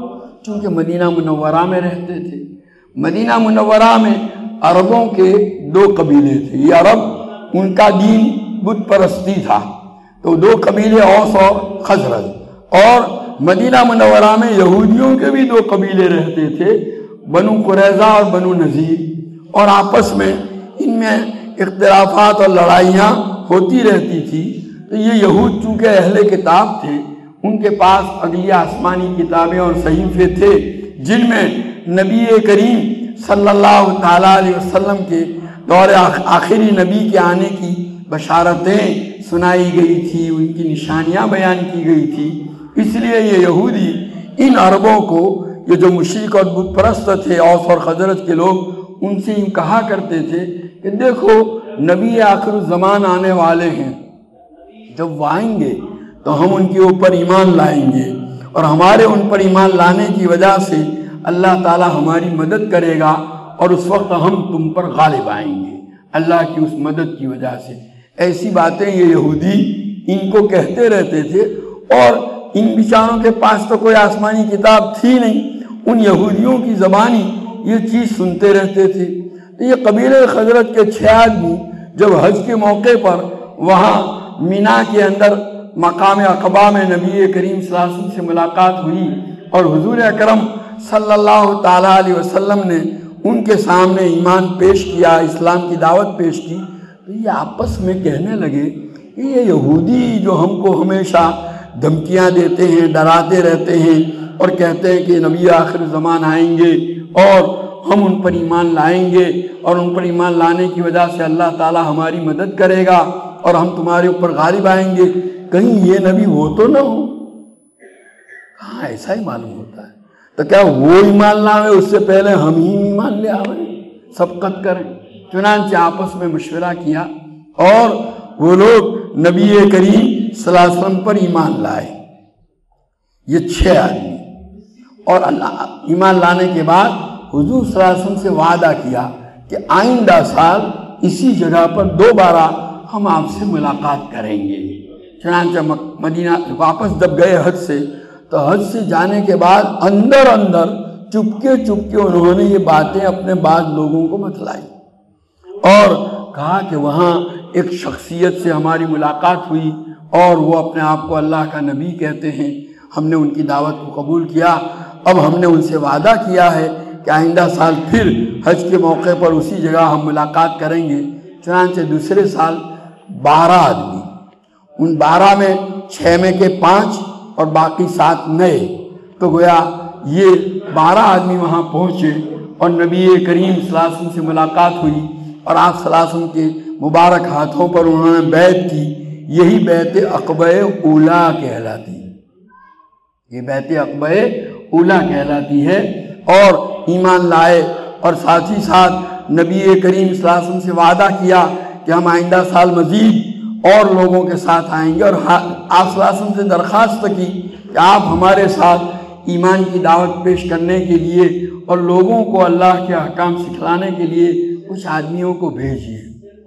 Speaker 1: چونکہ مدینہ منورہ میں رہتے تھے. مدینہ منورہ میں عربوں کے 2 قبیلے تھے. یہ عرب ان کا دین بت پرستی تھا، تو 2 قبیلے اوس اور خزرج. اور مدینہ منورہ میں یہودیوں کے بھی 2 قبیلے رہتے تھے، بنو قریظہ اور بنو نذیر. اور آپس میں ان میں اختلافات اور لڑائیاں ہوتی رہتی تھی. تو یہ یہود چونکہ اہل کتاب تھے، ان کے پاس اگلی آسمانی کتابیں اور صحیفے تھے جن میں نبی کریم صلی اللہ تعالیٰ علیہ وسلم کے دور آخری نبی کے آنے کی بشارتیں سنائی گئی تھی، ان کی نشانیاں بیان کی گئی تھی. اس لیے یہ یہودی ان عربوں کو، یہ جو مشرک اور بت پرست تھے اوس اور خزرج کے لوگ، ان سے یوں کہا کرتے تھے کہ دیکھو نبی آخر الزمان آنے والے ہیں، جب وہ آئیں گے تو ہم ان کے اوپر ایمان لائیں گے، اور ہمارے ان پر ایمان لانے کی وجہ سے اللہ تعالی ہماری مدد کرے گا، اور اس وقت ہم تم پر غالب آئیں گے اللہ کی اس مدد کی وجہ سے. ایسی باتیں یہ یہودی ان کو کہتے رہتے تھے. اور ان بیچاروں کے پاس تو کوئی آسمانی کتاب تھی نہیں، ان یہودیوں کی زبانی یہ چیز سنتے رہتے تھے. تو یہ قبیلہ خزرج کے 6 آدمی جب حج کے موقع پر وہاں مینا کے اندر مقام عقبہ میں نبی کریم صلی اللہ علیہ وسلم سے ملاقات ہوئی، اور حضور اکرم صلی اللہ تعالیٰ علیہ وسلم نے ان کے سامنے ایمان پیش کیا، اسلام کی دعوت پیش کی. تو یہ آپس میں کہنے لگے کہ یہ یہودی جو ہم کو ہمیشہ دھمکیاں دیتے ہیں، ڈراتے رہتے ہیں، اور کہتے ہیں کہ نبی آخر زمان آئیں گے اور ہم ان پر ایمان لائیں گے، اور ان پر ایمان لانے کی وجہ سے اللہ تعالی ہماری مدد کرے گا اور ہم تمہارے اوپر غالب آئیں گے، کہیں یہ نبی وہ تو نہ ہو. ہاں ایسا ہی معلوم ہوتا ہے. تو کیا وہ ایمان لائیں، اس سے پہلے ہم ہی ایمان لے آئیں، سبقت کریں. چنانچہ آپس میں مشورہ کیا اور وہ لوگ نبی کریم صلی اللہ علیہ وسلم پر ایمان لائے، یہ 6 آدمی. اور اللہ ایمان لانے کے بعد حضور صلی اللہ علیہ وسلم سے وعدہ کیا کہ آئندہ سال اسی جگہ پر دوبارہ ہم آپ سے ملاقات کریں گے. چنانچہ مدینہ واپس جب گئے حج سے، تو حج سے جانے کے بعد اندر چپکے انہوں نے یہ باتیں اپنے بعض لوگوں کو بتلائی، اور کہا کہ وہاں ایک شخصیت سے ہماری ملاقات ہوئی اور وہ اپنے آپ کو اللہ کا نبی کہتے ہیں، ہم نے ان کی دعوت کو قبول کیا. اب ہم نے ان سے وعدہ کیا ہے کہ آئندہ سال پھر حج کے موقع پر اسی جگہ ہم ملاقات کریں گے. چنانچہ دوسرے سال 12 آدمی، ان 12 میں 6 میں کے 5 اور باقی 7 نئے. تو گویا یہ 12 آدمی وہاں پہنچے اور نبی کریم صلی اللہ علیہ وسلم سے ملاقات ہوئی، اور آپ صلی اللہ علیہ وسلم کے مبارک ہاتھوں پر انہوں نے بیعت کی. یہی بیعت عقبہ اولا کہلاتی ہے، یہ بیعت عقبہ اولا کہلاتی ہے. اور ایمان لائے، اور ساتھ ہی ساتھ نبی کریم صلی اللہ علیہ وسلم سے وعدہ کیا کہ ہم آئندہ سال مزید اور لوگوں کے ساتھ آئیں گے، اور آپ صلی اللہ علیہ وسلم سے درخواست کی کہ آپ ہمارے ساتھ ایمان کی دعوت پیش کرنے کے لیے اور لوگوں کو اللہ کے احکام سکھلانے کے لیے کچھ آدمیوں کو بھیجیے.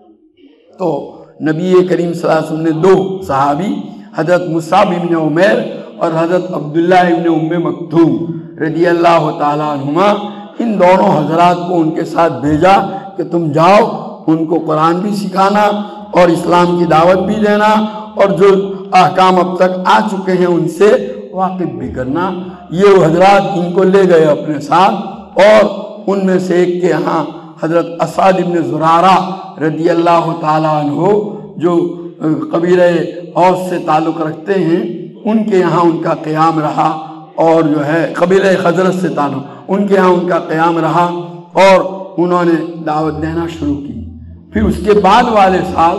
Speaker 1: تو نبی کریم صلی اللہ علیہ وسلم نے 2 صحابی، حضرت مصعب ابن عمیر اور حضرت عبداللہ ابن ام مکتوم رضی اللہ تعالیٰ عنہما، ان دونوں حضرات کو ان کے ساتھ بھیجا کہ تم جاؤ، ان کو قرآن بھی سکھانا اور اسلام کی دعوت بھی دینا، اور جو احکام اب تک آ چکے ہیں ان سے واقف بھی کرنا. یہ حضرات ان کو لے گئے اپنے ساتھ، اور ان میں سے ایک کے یہاں حضرت اسعد ابن زرارہ رضی اللہ تعالیٰ عنہ جو قبیلہ اوس سے تعلق رکھتے ہیں، ان کے یہاں ان کا قیام رہا، اور جو ہے قبیلہ خزرج سے تعلق، ان کے ہاں ان کا قیام رہا، اور انہوں نے دعوت دینا شروع کی. پھر اس کے بعد والے سال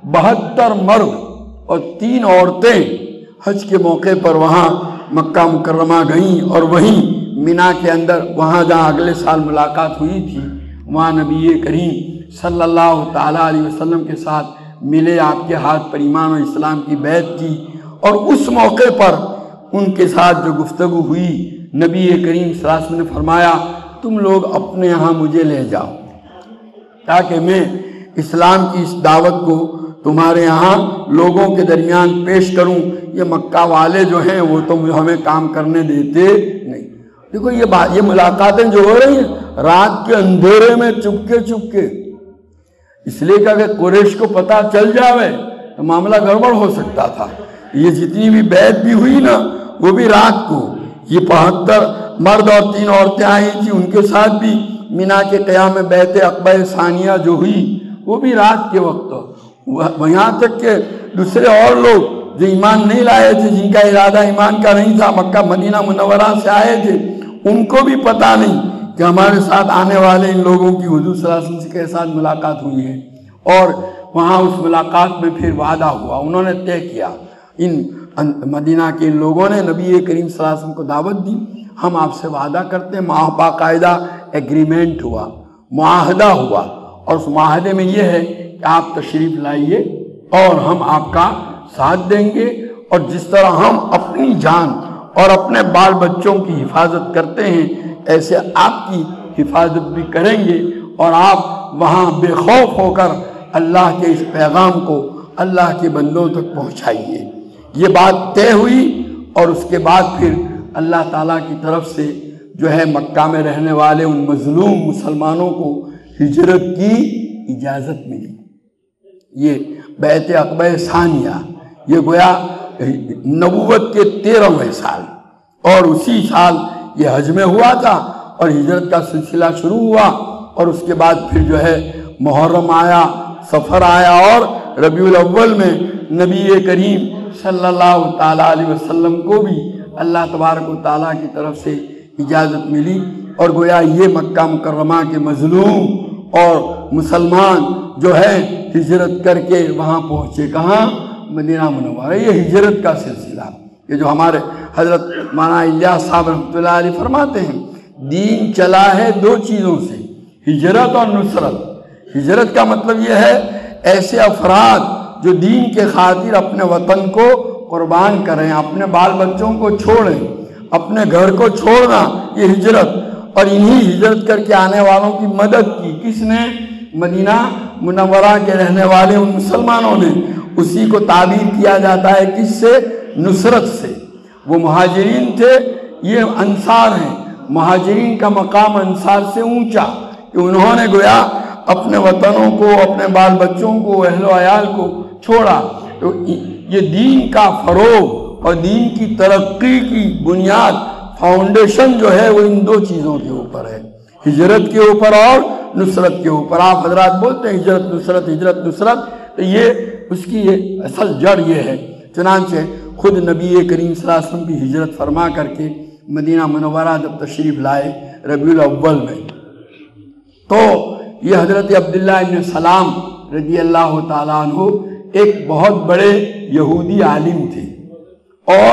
Speaker 1: 72 مرد اور 3 عورتیں حج کے موقع پر وہاں مکہ مکرمہ گئیں، اور وہیں مینا کے اندر وہاں جہاں اگلے سال ملاقات ہوئی تھی وہاں نبی کریم صلی اللہ تعالیٰ علیہ وسلم کے ساتھ ملے، آپ کے ہاتھ پر ایمان و اسلام کی بیعت کی. اور اس موقع پر ان کے ساتھ جو گفتگو ہوئی، نبی کریم صلی اللہ علیہ وسلم نے فرمایا تم لوگ اپنے یہاں مجھے لے جاؤ تاکہ میں اسلام کی اس دعوت کو تمہارے یہاں لوگوں کے درمیان پیش کروں. یہ مکہ والے جو ہیں وہ تو ہمیں کام کرنے دیتے نہیں. دیکھو یہ ملاقاتیں جو ہو رہی ہیں رات کے اندھیرے میں چپ کے، اس لیے کہ اگر قریش کو پتہ چل جاوے تو معاملہ گڑبڑ ہو سکتا تھا۔ یہ جتنی بھی بیعت بھی ہوئی نا وہ بھی رات کو، یہ 75 مرد اور 3 عورتیں آئی تھیں، ان کے ساتھ بھی مینا کے قیام میں بیعت عقبہ ثانیہ جو ہوئی وہ بھی رات کے وقت، یہاں تک کہ دوسرے اور لوگ جو ایمان نہیں لائے تھے، جن کا ارادہ ایمان کا نہیں تھا، مکہ مدینہ منورہ سے آئے تھے، ان کو بھی پتہ نہیں کہ ہمارے ساتھ آنے والے ان لوگوں کی حضور صلی اللہ علیہ وسلم کے ساتھ ملاقات ہوئی ہے۔ اور وہاں اس ملاقات میں پھر وعدہ ہوا، انہوں نے طے کیا، ان مدینہ کے ان لوگوں نے نبی کریم صلی اللہ علیہ وسلم کو دعوت دی، ہم آپ سے وعدہ کرتے ہیں، باقاعدہ ایگریمنٹ ہوا، معاہدہ ہوا، اور اس معاہدے میں یہ ہے کہ آپ تشریف لائیے اور ہم آپ کا ساتھ دیں گے، اور جس طرح ہم اپنی جان اور اپنے بال بچوں کی حفاظت کرتے ہیں ایسے آپ کی حفاظت بھی کریں گے، اور آپ وہاں بے خوف ہو کر اللہ کے اس پیغام کو اللہ کے بندوں تک پہنچائیے۔ یہ بات طے ہوئی، اور اس کے بعد پھر اللہ تعالیٰ کی طرف سے جو ہے مکہ میں رہنے والے ان مظلوم مسلمانوں کو ہجرت کی اجازت ملی۔ یہ بیعت عقبہ ثانیہ، یہ گویا نبوت کے 13ویں سال، اور اسی سال یہ حج میں ہوا تھا، اور ہجرت کا سلسلہ شروع ہوا، اور اس کے بعد پھر جو ہے محرم آیا، سفر آیا، اور ربیع الاول میں نبی کریم صلی اللہ تعالیٰ علیہ وسلم کو بھی اللہ تبارک و تعالیٰ کی طرف سے اجازت ملی، اور گویا یہ مکہ مکرمہ کے مظلوم اور مسلمان جو ہے ہجرت کر کے وہاں پہنچے، کہاں؟ مدینہ منورہ۔ یہ ہجرت کا سلسلہ، یہ جو ہمارے حضرت مولانا الیاس صاحب رحمۃ اللہ علیہ فرماتے ہیں، دین چلا ہے 2 چیزوں سے، ہجرت اور نصرت۔ ہجرت کا مطلب یہ ہے ایسے افراد جو دین کے خاطر اپنے وطن کو قربان کریں، اپنے بال بچوں کو چھوڑیں، اپنے گھر کو چھوڑنا، یہ ہجرت۔ اور انہی ہجرت کر کے آنے والوں کی مدد کی کس نے؟ مدینہ منورہ کے رہنے والے ان مسلمانوں نے۔ اسی کو تعبیر کیا جاتا ہے کس سے؟ نصرت سے۔ وہ مہاجرین تھے، یہ انصار ہیں۔ مہاجرین کا مقام انصار سے اونچا، کہ انہوں نے گویا اپنے وطنوں کو، اپنے بال بچوں کو، اہل و عیال کو چھوڑا۔ تو یہ دین کا فروغ اور دین کی ترقی کی بنیاد، فاؤنڈیشن جو ہے وہ ان 2 چیزوں کے اوپر ہے، ہجرت کے اوپر اور نصرت کے اوپر۔ آپ حضرات بولتے ہیں ہجرت نصرت، ہجرت نصرت، تو یہ اس کی یہ اصل جڑ یہ ہے۔ چنانچہ خود نبی کریم صلی اللہ علیہ وسلم کی ہجرت فرما کر کے مدینہ منورہ جب تشریف لائے ربیع الاول میں، تو یہ حضرت عبداللہ ابن سلام رضی اللہ تعالیٰ عنہ ایک بہت بڑے یہودی عالم تھے، اور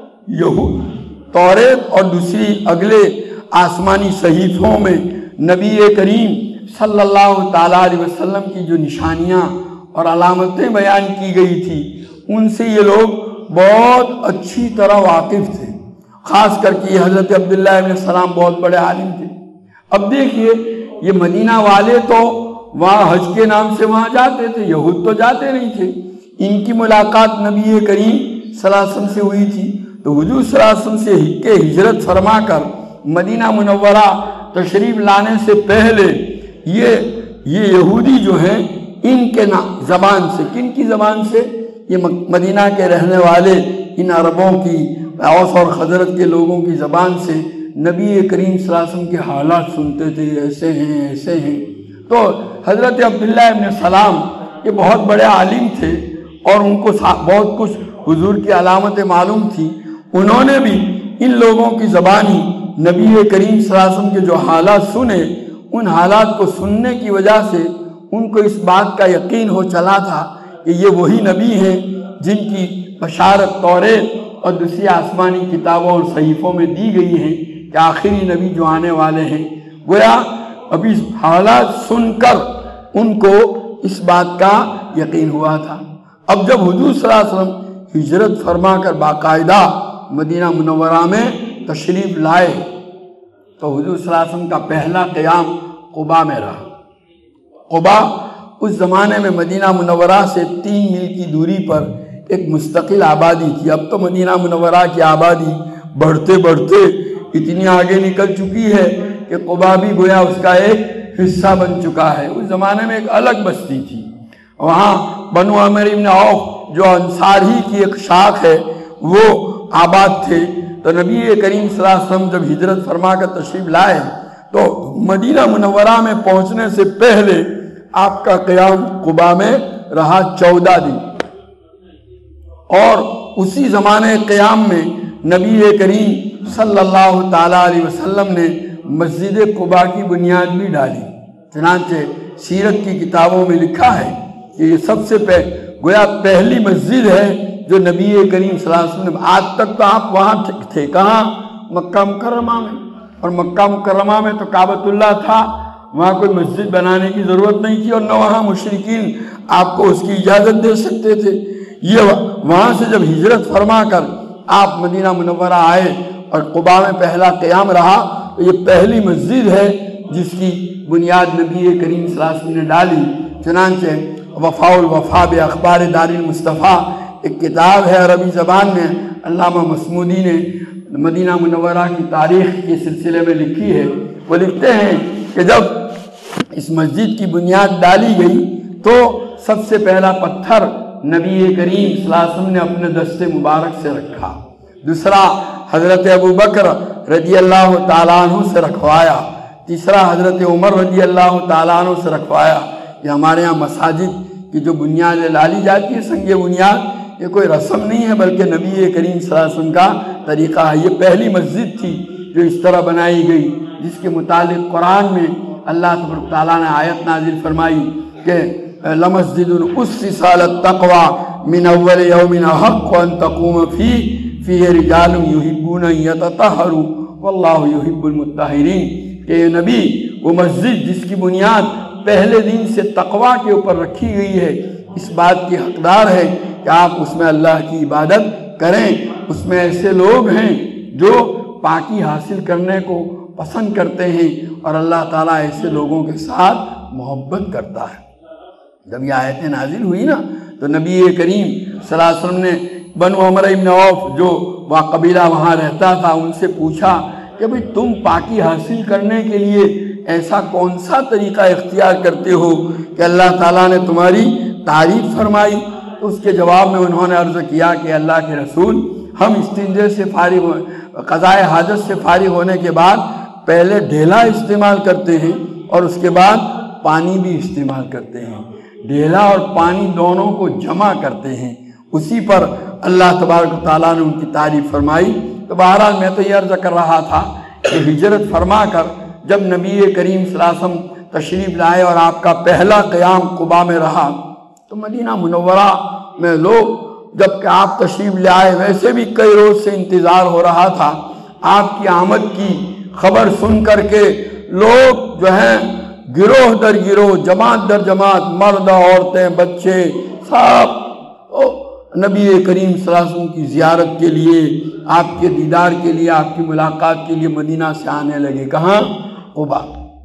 Speaker 1: توریت اور دوسری اگلے آسمانی صحیفوں میں نبی کریم صلی اللہ تعالیٰ علیہ وسلم کی جو نشانیاں اور علامتیں بیان کی گئی تھی، ان سے یہ لوگ بہت اچھی طرح واقف تھے۔ خاص کر کے یہ حضرت عبداللہ ابن سلام بہت بڑے عالم تھے۔ اب دیکھیے، یہ مدینہ والے تو وہاں حج کے نام سے وہاں جاتے تھے، یہود تو جاتے نہیں تھے۔ ان کی ملاقات نبی کریم صلی اللہ علیہ وسلم سے ہوئی تھی، تو حضور صلی اللہ علیہ وسلم سے ہجرت فرما کر مدینہ منورہ تشریف لانے سے پہلے یہ یہودی جو ہیں، ان کے زبان سے، کن کی زبان سے؟ یہ مدینہ کے رہنے والے ان عربوں کی، اوس اور خزرج کے لوگوں کی زبان سے نبی کریم صلی اللہ علیہ وسلم کے حالات سنتے تھے، ایسے ہیں ایسے ہیں۔ تو حضرت عبداللہ ابن سلام یہ بہت بڑے عالم تھے، اور ان کو بہت کچھ حضور کی علامتیں معلوم تھی۔ انہوں نے بھی ان لوگوں کی زبانی نبی کریم صلی اللہ علیہ وسلم کے جو حالات سنے، ان حالات کو سننے کی وجہ سے ان کو اس بات کا یقین ہو چلا تھا کہ یہ وہی نبی ہیں جن کی بشارت توریت اور دوسری آسمانی کتابوں اور صحیفوں میں دی گئی ہے کہ آخری نبی جو آنے والے ہیں۔ گویا ابھی حالات سن کر ان کو اس بات کا یقین ہوا تھا۔ اب جب حضور صلی اللہ علیہ وسلم ہجرت فرما کر باقاعدہ مدینہ منورہ میں تشریف لائے، تو حضور صلی اللہ علیہ وسلم کا پہلا قیام قباء میں رہا۔ قباء اس زمانے میں مدینہ منورہ سے 3 میل کی دوری پر ایک مستقل آبادی تھی۔ اب تو مدینہ منورہ کی آبادی بڑھتے بڑھتے اتنی آگے نکل چکی ہے کہ قبا بھی گویا اس کا ایک حصہ بن چکا ہے۔ اس زمانے میں ایک الگ بستی تھی، وہاں بنو عامر بن عوف جو انصار ہی کی ایک شاخ ہے وہ آباد تھے۔ تو نبی کریم صلی اللہ علیہ وسلم جب ہجرت فرما کر تشریف لائے تو مدینہ منورہ میں پہنچنے سے پہلے آپ کا قیام قبا میں رہا 14 دن، اور اسی زمانے قیام میں نبی کریم صلی اللہ تعالیٰ علیہ وسلم نے مسجد قبا کی بنیاد بھی ڈالی۔ چنانچہ سیرت کی کتابوں میں لکھا ہے کہ یہ سب سے گویا پہلی مسجد ہے جو نبی کریم صلی اللہ علیہ وسلم، آج تک تو آپ وہاں تھے کہاں؟ مکہ مکرمہ میں، اور مکہ مکرمہ میں تو کعبۃ اللہ تھا، وہاں کوئی مسجد بنانے کی ضرورت نہیں تھی، اور نہ وہاں مشرکین آپ کو اس کی اجازت دے سکتے تھے۔ یہ وہاں سے جب ہجرت فرما کر آپ مدینہ منورہ آئے اور قبا میں پہلا قیام رہا، تو یہ پہلی مسجد ہے جس کی بنیاد نبی کریم صلی اللہ علیہ وسلم نے ڈالی۔ چنانچہ وفاء الوفا باخبار دار المصطفیٰ ایک کتاب ہے عربی زبان میں، علامہ مسمودی نے مدینہ منورہ کی تاریخ کے سلسلے میں لکھی ہے۔ وہ لکھتے ہیں کہ جب اس مسجد کی بنیاد ڈالی گئی تو سب سے پہلا پتھر نبی کریم صلی اللہ علیہ وسلم نے اپنے دست مبارک سے رکھا، دوسرا حضرت ابو بکر رضی اللہ تعالیٰ عنہ سے رکھوایا، تیسرا حضرت عمر رضی اللہ تعالیٰ عنہ سے رکھوایا۔ یہ ہمارے ہاں مساجد کی جو بنیاد ڈالی جاتی ہے سنگ بنیاد، یہ کوئی رسم نہیں ہے بلکہ نبی کریم صلی اللہ علیہ وسلم کا طریقہ ہے۔ یہ پہلی مسجد تھی جو اس طرح بنائی گئی، جس کے متعلق قرآن میں اللہ تبارک و تعالیٰ نے آیت نازل فرمائی کہ لَمَسْجِدٌ أُسِّسَ عَلَى التَّقْوَى مِنْ أَوَّلِ يَوْمٍ أَحَقُّ أَن تَقُومَ فِيهِ رِجَالٌ يُحِبُّونَ أَن يَتَطَهَّرُوا وَاللَّهُ يُحِبُّ الْمُطَّهِّرِينَ کہ یہ نبی وہ مسجد جس کی بنیاد پہلے دن سے تقوی کے اوپر رکھی گئی ہے، اس بات کی حقدار ہے کہ آپ اس میں اللہ کی عبادت کریں۔ اس میں ایسے لوگ ہیں جو پاکی حاصل کرنے کو پسند کرتے ہیں، اور اللہ تعالیٰ ایسے لوگوں کے ساتھ محبت کرتا ہے۔ جب یہ آیتیں نازل ہوئی نا تو نبی کریم صلی اللہ علیہ وسلم نے بنو عمر بن عوف جو وہ قبیلہ وہاں رہتا تھا ان سے پوچھا کہ بھئی تم پاکی حاصل کرنے کے لیے ایسا کون سا طریقہ اختیار کرتے ہو کہ اللہ تعالیٰ نے تمہاری تعریف فرمائی؟ تو اس کے جواب میں انہوں نے عرض کیا کہ اللہ کے رسول، ہم استنجے سے فارغ قضائے حاجت سے فارغ ہونے کے بعد پہلے ڈھیلا استعمال کرتے ہیں اور اس کے بعد پانی بھی استعمال کرتے ہیں، ڈھیلا اور پانی دونوں کو جمع کرتے ہیں۔ اسی پر اللہ تبارک و تعالیٰ نے ان کی تعریف فرمائی۔ تو بہرحال میں تو یہ عرض کر رہا تھا کہ ہجرت فرما کر جب نبی کریم صلی اللہ علیہ وسلم تشریف لائے اور آپ کا پہلا قیام قبا میں رہا تو مدینہ منورہ میں لوگ جب کہ آپ تشریف لے آئے ویسے بھی کئی روز سے انتظار ہو رہا تھا۔ آپ کی آمد کی خبر سن کر کے لوگ جو ہیں گروہ در گروہ، جماعت در جماعت، مرد عورتیں بچے سب نبی کریم صلی اللہ علیہ وسلم کی زیارت کے لیے، آپ کے دیدار کے لیے، آپ کی ملاقات کے لیے مدینہ سے آنے لگے۔ کہاں؟ قبا۔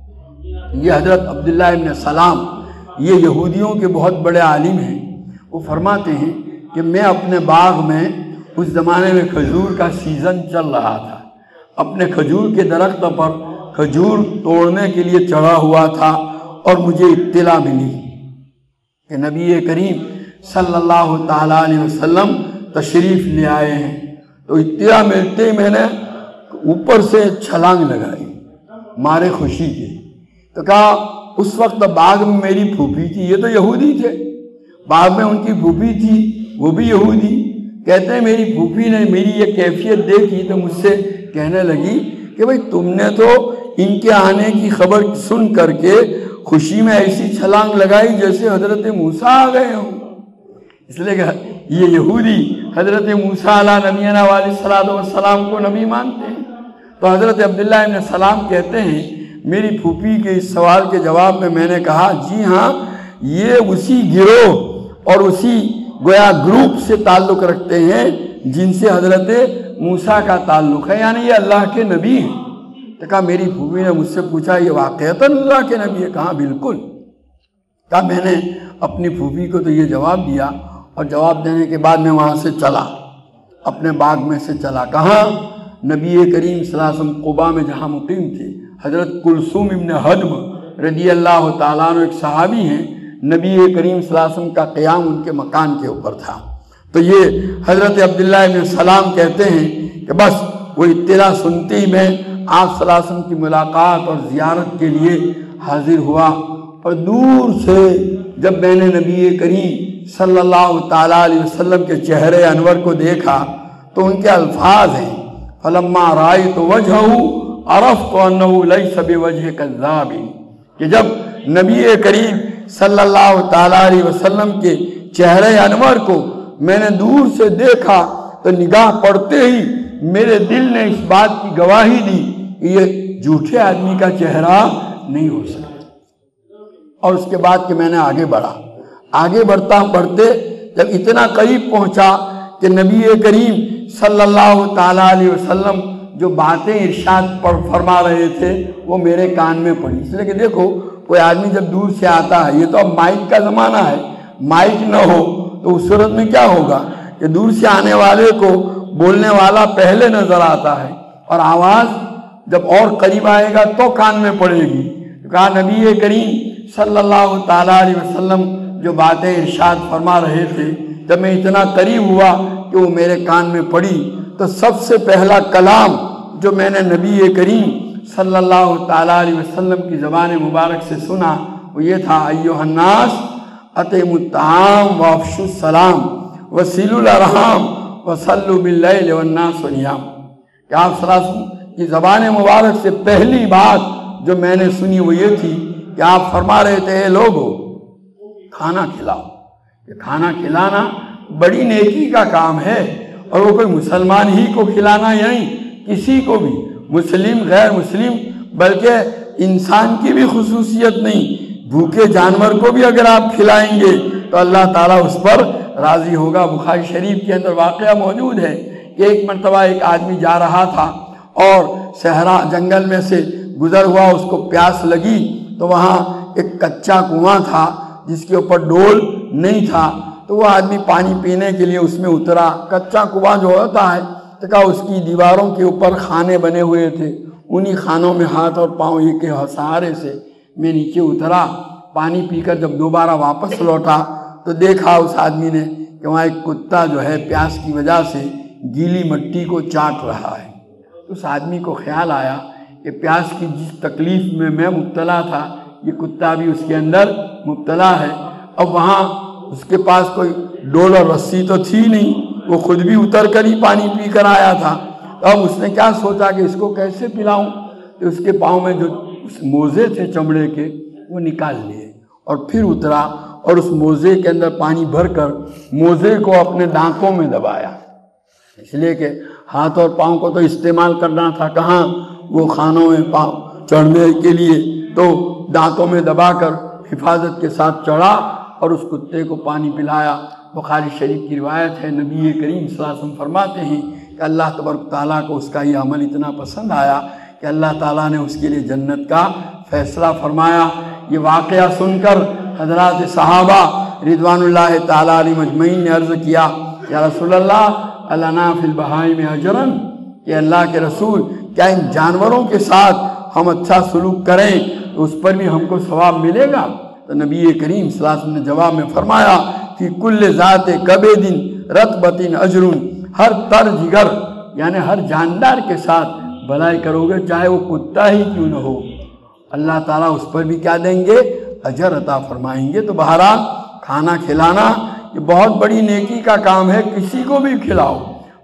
Speaker 1: یہ حضرت عبداللہ ابن سلام یہ یہودیوں کے بہت بڑے عالم ہیں، وہ فرماتے ہیں کہ میں اپنے باغ میں اس زمانے میں کھجور کا سیزن چل رہا تھا، اپنے کھجور کے درخت پر کھجور توڑنے کے لیے چڑھا ہوا تھا اور مجھے اطلاع ملی کہ نبی کریم صلی اللہ تعالیٰ علیہ وسلم تشریف لے آئے ہیں۔ تو اطلاع ملتے ہی میں نے اوپر سے چھلانگ لگائی مارے خوشی کے۔ تو کہا اس وقت باغ میں میری پھوپھی تھی، یہ تو یہودی تھے، باغ میں ان کی پھوپھی تھی وہ بھی یہودی، کہتے ہیں میری پھوپھی نے میری یہ کیفیت دیکھی تو مجھ سے کہنے لگی کہ بھئی تم نے تو ان کے آنے کی خبر سن کر کے خوشی میں ایسی چھلانگ لگائی جیسے حضرت موسیٰ آ گئے ہوں، اس لیے کہ یہ یہودی حضرت موسیٰ علیہ نبینا علیہ السلام کو نبی مانتے ہیں۔ تو حضرت عبداللہ ابن سلام کہتے ہیں میری پھوپھی کے اس سوال کے جواب میں نے کہا جی ہاں یہ اسی گروہ اور اسی گویا گروپ سے تعلق رکھتے ہیں جن سے حضرت موسیٰ کا تعلق ہے، یعنی یہ اللہ کے نبی ہیں۔ تو کہا میری پھوپھی نے مجھ سے پوچھا یہ واقعتاً اللہ کے نبی ہے؟ کہا بالکل۔ کہا میں نے اپنی پھوپھی کو تو یہ جواب دیا اور جواب دینے کے بعد میں وہاں سے چلا، اپنے باغ میں سے چلا۔ کہاں؟ نبی کریم صلی اللہ علیہ وسلم قباء میں جہاں مقیم تھے، حضرت کلثوم ابن حدم رضی اللہ تعالیٰ عنہ ایک صحابی ہیں، نبی کریم صلی اللہ علیہ وسلم کا قیام ان کے مکان کے اوپر تھا۔ تو یہ حضرت عبداللہ ابن سلام کہتے ہیں کہ بس وہ اطلاع سنتے ہی میں آپ صلی اللہ علیہ وسلم کی ملاقات اور زیارت کے لیے حاضر ہوا، اور دور سے جب میں نے نبی کریم صلی اللہ تعالیٰ علیہ وسلم کے چہرے انور کو دیکھا تو ان کے الفاظ ہیں فلما رأیت وجہہ عرفت انہ لیس بوجہ کذاب، کہ جب نبی کریم صلی اللہ تعالیٰ علیہ وسلم کے چہرے انور کو میں نے دور سے دیکھا تو نگاہ پڑتے ہی میرے دل نے اس بات کی گواہی دی کہ یہ جھوٹے آدمی کا چہرہ نہیں ہو سکتا۔ اور اس کے بعد کہ میں نے آگے بڑھتے جب اتنا قریب پہنچا کہ نبی کریم صلی اللہ تعالیٰ علیہ وسلم جو باتیں ارشاد فرما رہے تھے وہ میرے کان میں پڑی، اس لیے کہ دیکھو کوئی آدمی جب دور سے آتا ہے، یہ تو اب مائک کا زمانہ ہے، مائک نہ ہو تو اس صورت میں کیا ہوگا کہ دور سے آنے والے کو بولنے والا پہلے نظر آتا ہے، اور آواز جب اور قریب آئے گا تو کان میں پڑے گی۔ کہا نبی کریم صلی اللہ تعالیٰ علیہ وسلم جو باتیں ارشاد فرما رہے تھے، جب میں اتنا قریب ہوا کہ وہ میرے کان میں پڑی تو سب سے پہلا کلام جو میں نے نبی کریم صلی اللہ تعالیٰ علیہ وسلم کی زبان مبارک سے سنا وہ یہ تھا ایھا الناس اطعموا الطعام وافشوا السلام وصلوا الارحام وصلوا باللیل والناس نیام، کہ آپ صلی اللہ علیہ وسلم کی زبان مبارک سے پہلی بات جو میں نے سنی وہ یہ تھی کہ آپ فرما رہے تھے اے لوگو کھانا کھلاؤ۔ کہ کھانا کھلانا بڑی نیکی کا کام ہے، اور وہ کوئی مسلمان ہی کو کھلانا یا نہیں، کسی کو بھی، مسلم غیر مسلم، بلکہ انسان کی بھی خصوصیت نہیں، بھوکے جانور کو بھی اگر آپ کھلائیں گے تو اللہ تعالیٰ اس پر راضی ہوگا۔ بخاری شریف کے اندر واقعہ موجود ہے کہ ایک مرتبہ ایک آدمی جا رہا تھا اور صحرا جنگل میں سے گزر ہوا، اس کو پیاس لگی تو وہاں ایک کچا کنواں تھا جس کے اوپر ڈول نہیں تھا، تو وہ آدمی پانی پینے کے لیے اس میں اترا۔ کچا کنواں جو ہوتا ہے تو کہا اس کی دیواروں کے اوپر خانے بنے ہوئے تھے، انہی خانوں میں ہاتھ اور پاؤں کے سہارے سے میں نیچے اترا۔ پانی پی کر جب دوبارہ واپس لوٹا تو دیکھا اس آدمی نے کہ وہاں ایک کتا جو ہے پیاس کی وجہ سے گیلی مٹی کو چاٹ رہا ہے۔ اس آدمی کو خیال آیا کہ پیاس کی جس تکلیف میں مبتلا تھا یہ کتا بھی اس کے اندر مبتلا ہے۔ اب وہاں اس کے پاس کوئی ڈول اور رسی تو تھی نہیں، وہ خود بھی اتر کر ہی پانی پی کر آیا تھا۔ اب اس نے کیا سوچا کہ اس کو کیسے پلاؤں، تو اس کے پاؤں میں جو موزے تھے چمڑے کے وہ نکال لیے اور پھر اترا اور اس موزے کے اندر پانی بھر کر موزے کو اپنے دانتوں میں دبایا، اس لیے کہ ہاتھ اور پاؤں کو تو استعمال کرنا تھا، کہاں وہ خانوں میں پاؤں چڑھنے کے لیے، تو دانتوں میں دبا کر حفاظت کے ساتھ چڑھا اور اس کتے کو پانی پلایا۔ بخاری شریف کی روایت ہے، نبی کریم صلی اللہ علیہ وسلم فرماتے ہیں کہ اللہ تبارک تعالیٰ کو اس کا یہ عمل اتنا پسند آیا کہ اللہ تعالیٰ نے اس کے لیے جنت کا فیصلہ فرمایا۔ یہ واقعہ سن کر حضرات صحابہ رضوان اللہ تعالیٰ علیہ مجمعین نے عرض کیا یا رسول اللہ النا فی البہائم اجرا، کہ اللہ کے رسول کیا ان جانوروں کے ساتھ ہم اچھا سلوک کریں تو اس پر بھی ہم کو ثواب ملے گا؟ تو نبی کریم صلی اللہ علیہ وسلم نے جواب میں فرمایا فی کل ذات کبد رطبۃ اجر، ہر تر جگر یعنی ہر جاندار کے ساتھ بھلائی کرو گے چاہے وہ کتا ہی کیوں نہ ہو، اللہ تعالیٰ اس پر بھی کیا دیں گے؟ اجر عطا فرمائیں گے۔ تو بہرحال کھانا کھلانا یہ بہت بڑی نیکی کا کام ہے، کسی کو بھی کھلاؤ،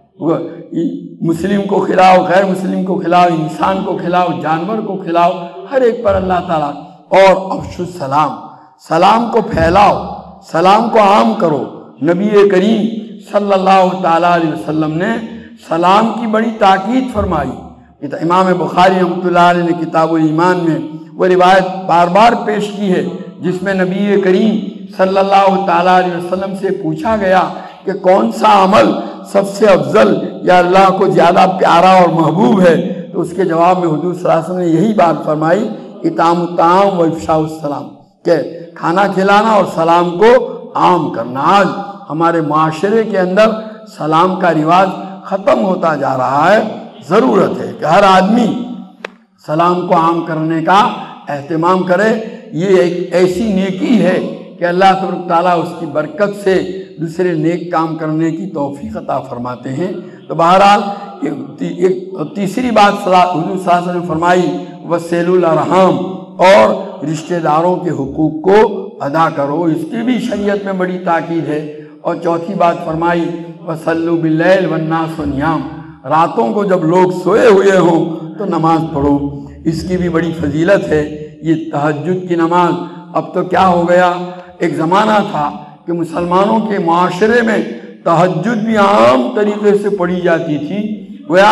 Speaker 1: مسلم کو کھلاؤ، غیر مسلم کو کھلاؤ، انسان کو کھلاؤ، جانور کو کھلاؤ، ہر ایک پر اللہ تعالیٰ۔ اور افشوا السلام، سلام کو پھیلاؤ، سلام کو عام کرو۔ نبی کریم صلی اللہ تعالیٰ علیہ وسلم نے سلام کی بڑی تاکید فرمائی۔ امام بخاری رحمۃ اللہ علیہ نے کتاب الایمان میں وہ روایت بار بار پیش کی ہے جس میں نبی کریم صلی اللہ تعالیٰ علیہ وسلم سے پوچھا گیا کہ کون سا عمل سب سے افضل یا اللہ کو زیادہ پیارا اور محبوب ہے، تو اس کے جواب میں حضور صلی اللہ علیہ وسلم نے یہی بات فرمائی اطعام الطعام و افشاء السلام، کہ کھانا کھلانا اور سلام کو عام کرنا۔ آج ہمارے معاشرے کے اندر سلام کا رواج ختم ہوتا جا رہا ہے، ضرورت ہے کہ ہر آدمی سلام کو عام کرنے کا اہتمام کرے۔ یہ ایک ایسی نیکی ہے کہ اللہ تبارک تعالیٰ اس کی برکت سے دوسرے نیک کام کرنے کی توفیق عطا فرماتے ہیں۔ تو بہرحال ایک تیسری بات حضور صلی اللہ علیہ وسلم نے فرمائی وصلوا الارحام، اور رشتہ داروں کے حقوق کو ادا کرو، اس کی بھی شریعت میں بڑی تاکید ہے۔ اور چوتھی بات فرمائی وصلوا باللیل والناس نیام، راتوں کو جب لوگ سوئے ہوئے ہوں تو نماز پڑھو، اس کی بھی بڑی فضیلت ہے۔ یہ تہجد کی نماز اب تو کیا ہو گیا، ایک زمانہ تھا کہ مسلمانوں کے معاشرے میں تہجد بھی عام طریقے سے پڑھی جاتی تھی، گویا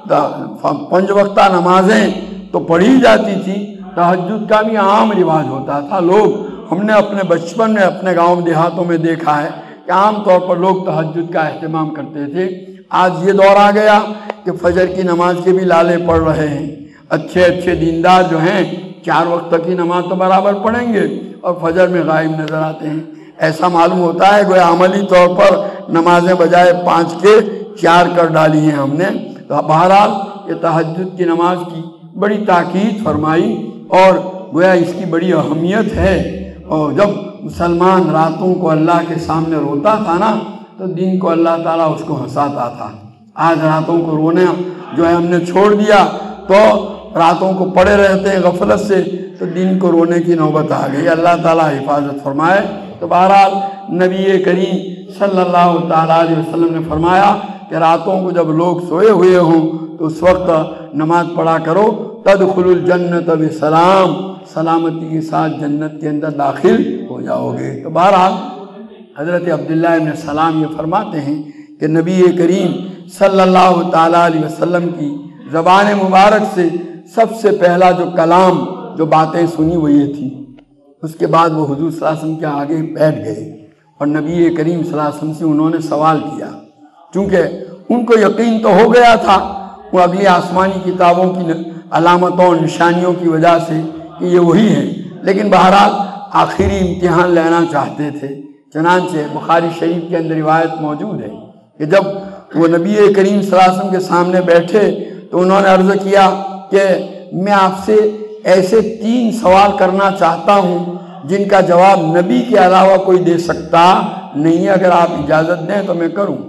Speaker 1: 5 وقتہ نمازیں تو پڑھی جاتی تھی، تہجد کا بھی عام رواج ہوتا تھا۔ ہم نے اپنے بچپن میں اپنے گاؤں دیہاتوں میں دیکھا ہے کہ عام طور پر لوگ تہجد کا اہتمام کرتے تھے۔ آج یہ دور آ گیا کہ فجر کی نماز کے بھی لالے پڑھ رہے ہیں، اچھے دیندار جو ہیں 4 وقت کی نماز تو برابر پڑھیں گے اور فجر میں غائب نظر آتے ہیں۔ ایسا معلوم ہوتا ہے گویا عملی طور پر نمازیں بجائے 5 کے 4 کر ڈالی ہیں ہم نے۔ تو بہرحال یہ تہجد کی نماز کی بڑی تاکید فرمائی اور گویا اس کی بڑی اہمیت ہے۔ اور جب مسلمان راتوں کو اللہ کے سامنے روتا تھا نا تو دن کو اللہ تعالیٰ اس کو ہنساتا تھا۔ آج راتوں کو رونے جو ہے ہم نے چھوڑ دیا تو راتوں کو پڑے رہتے ہیں غفلت سے، تو دن کو رونے کی نوبت آ گئی۔ اللہ تعالیٰ حفاظت فرمائے۔ تو بہرحال نبی کریم صلی اللہ تعالیٰ علیہ وسلم نے فرمایا کہ راتوں کو جب لوگ سوئے ہوئے ہوں تو اس وقت نماز پڑھا کرو، تدخلوا الجنت بسلام، سلامتی کے ساتھ جنت کے اندر داخل ہو جاؤ گے۔ تو بہرحال حضرت عبداللہ ابن سلام یہ فرماتے ہیں کہ نبی کریم صلی اللہ تعالیٰ علیہ وسلم کی زبان مبارک سے سب سے پہلا جو کلام جو باتیں سنی وہ یہ تھی۔ اس کے بعد وہ حضور صلی اللہ علیہ وسلم کے آگے بیٹھ گئے اور نبی کریم صلی اللہ علیہ وسلم سے انہوں نے سوال کیا، چونکہ ان کو یقین تو ہو گیا تھا وہ اگلی آسمانی کتابوں کی علامتوں اور نشانیوں کی وجہ سے کہ یہ وہی ہیں، لیکن بہرحال آخری امتحان لینا چاہتے تھے۔ چنانچہ بخاری شریف کے اندر روایت موجود ہے کہ جب وہ نبی کریم صلی اللہ علیہ وسلم کے سامنے بیٹھے تو انہوں نے عرض کیا کہ میں آپ سے ایسے 3 سوال کرنا چاہتا ہوں جن کا جواب نبی کے علاوہ کوئی دے سکتا نہیں ہے، اگر آپ اجازت دیں تو میں کروں۔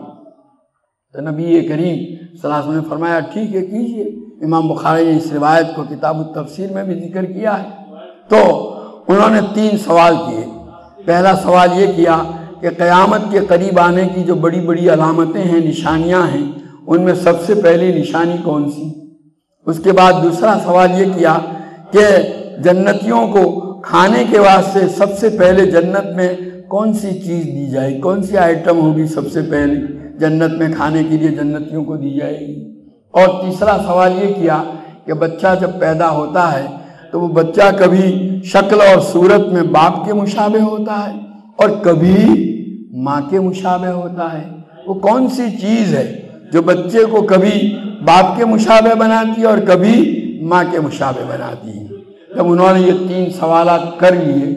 Speaker 1: تو نبی کریم صلی اللہ علیہ وسلم نے فرمایا ٹھیک ہے کیجئے۔ امام بخاری نے اس روایت کو کتاب التفسیر میں بھی ذکر کیا ہے۔ تو انہوں نے 3 سوال کیے۔ پہلا سوال یہ کیا کہ قیامت کے قریب آنے کی جو بڑی بڑی علامتیں ہیں، نشانیاں ہیں، ان میں سب سے پہلی نشانی کون سی؟ اس کے بعد دوسرا سوال یہ کیا کہ جنتیوں کو کھانے کے واسطے سب سے پہلے جنت میں کون سی چیز دی جائے گی، کون سی آئٹم ہوگی سب سے پہلے جنت میں کھانے کے لیے جنتیوں کو دی جائے گی۔ اور تیسرا سوال یہ کیا کہ بچہ جب پیدا ہوتا ہے تو وہ بچہ کبھی شکل اور صورت میں باپ کے مشابہ ہوتا ہے اور کبھی ماں کے مشابہ ہوتا ہے۔ وہ کون سی چیز ہے جو بچے کو کبھی باپ کے مشابہ بناتی ہے اور کبھی ماں کے مشابہ بناتی ہے؟ جب انہوں نے یہ 3 سوالات کر لیے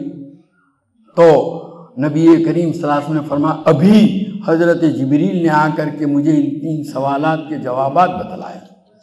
Speaker 1: تو نبی کریم صلی اللہ علیہ وسلم نے فرمایا ابھی حضرت جبریل نے آ کر کے مجھے ان 3 سوالات کے جوابات بتلائے۔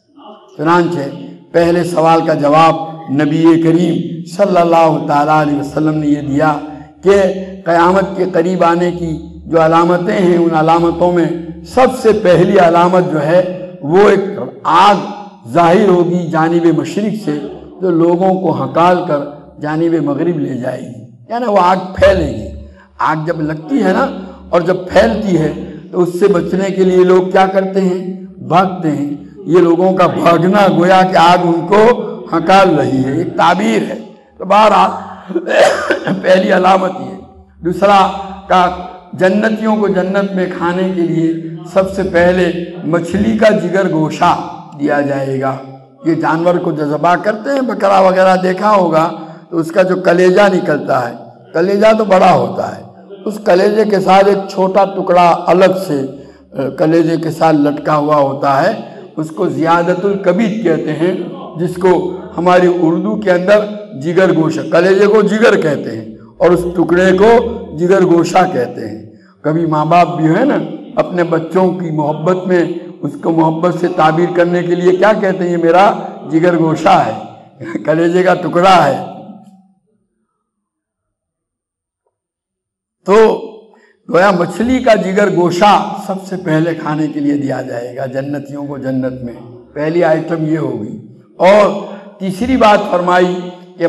Speaker 1: چنانچہ پہلے سوال کا جواب نبی کریم صلی اللہ تعالیٰ علیہ وسلم نے یہ دیا کہ قیامت کے قریب آنے کی جو علامتیں ہیں ان علامتوں میں سب سے پہلی علامت جو ہے وہ ایک آگ ظاہر ہوگی جانب مشرق سے جو لوگوں کو ہکال کر جانب مغرب لے جائے گی، یعنی وہ آگ پھیلے گی۔ آگ جب لگتی ہے نا اور جب پھیلتی ہے تو اس سے بچنے کے لیے لوگ کیا کرتے ہیں؟ بھاگتے ہیں۔ یہ لوگوں کا بھاگنا گویا کہ آگ ان کو ہکال رہی ہے، ایک تعبیر ہے۔ تو بہرحال پہلی علامت یہ۔ دوسرا کا جنتیوں کو جنت میں کھانے کے لیے سب سے پہلے مچھلی کا جگر گوشہ دیا جائے گا۔ یہ جانور کو جو ذبح کرتے ہیں، بکرا وغیرہ دیکھا ہوگا تو اس کا جو کلیجہ نکلتا ہے، کلیجہ تو بڑا ہوتا ہے، اس کلیجے کے ساتھ ایک چھوٹا ٹکڑا الگ سے کلیجے کے ساتھ لٹکا ہوا ہوتا ہے، اس کو زیادت الکبد کہتے ہیں، جس کو ہماری اردو کے اندر جگر گوشہ، کلیجے کو جگر کہتے ہیں اور اس ٹکڑے کو جگر گوشہ کہتے ہیں۔ کبھی ماں باپ بھی ہے نا اپنے بچوں کی محبت میں اس کو محبت سے تعبیر کرنے کے لیے کیا کہتے ہیں؟ یہ میرا جگر گوشہ ہے، کلیجے کا ٹکڑا ہے۔ تو گویا مچھلی کا جگر گوشہ سب سے پہلے کھانے کے لیے دیا جائے گا جنتیوں کو جنت میں، پہلی آئٹم یہ ہوگی۔ اور تیسری بات فرمائی کہ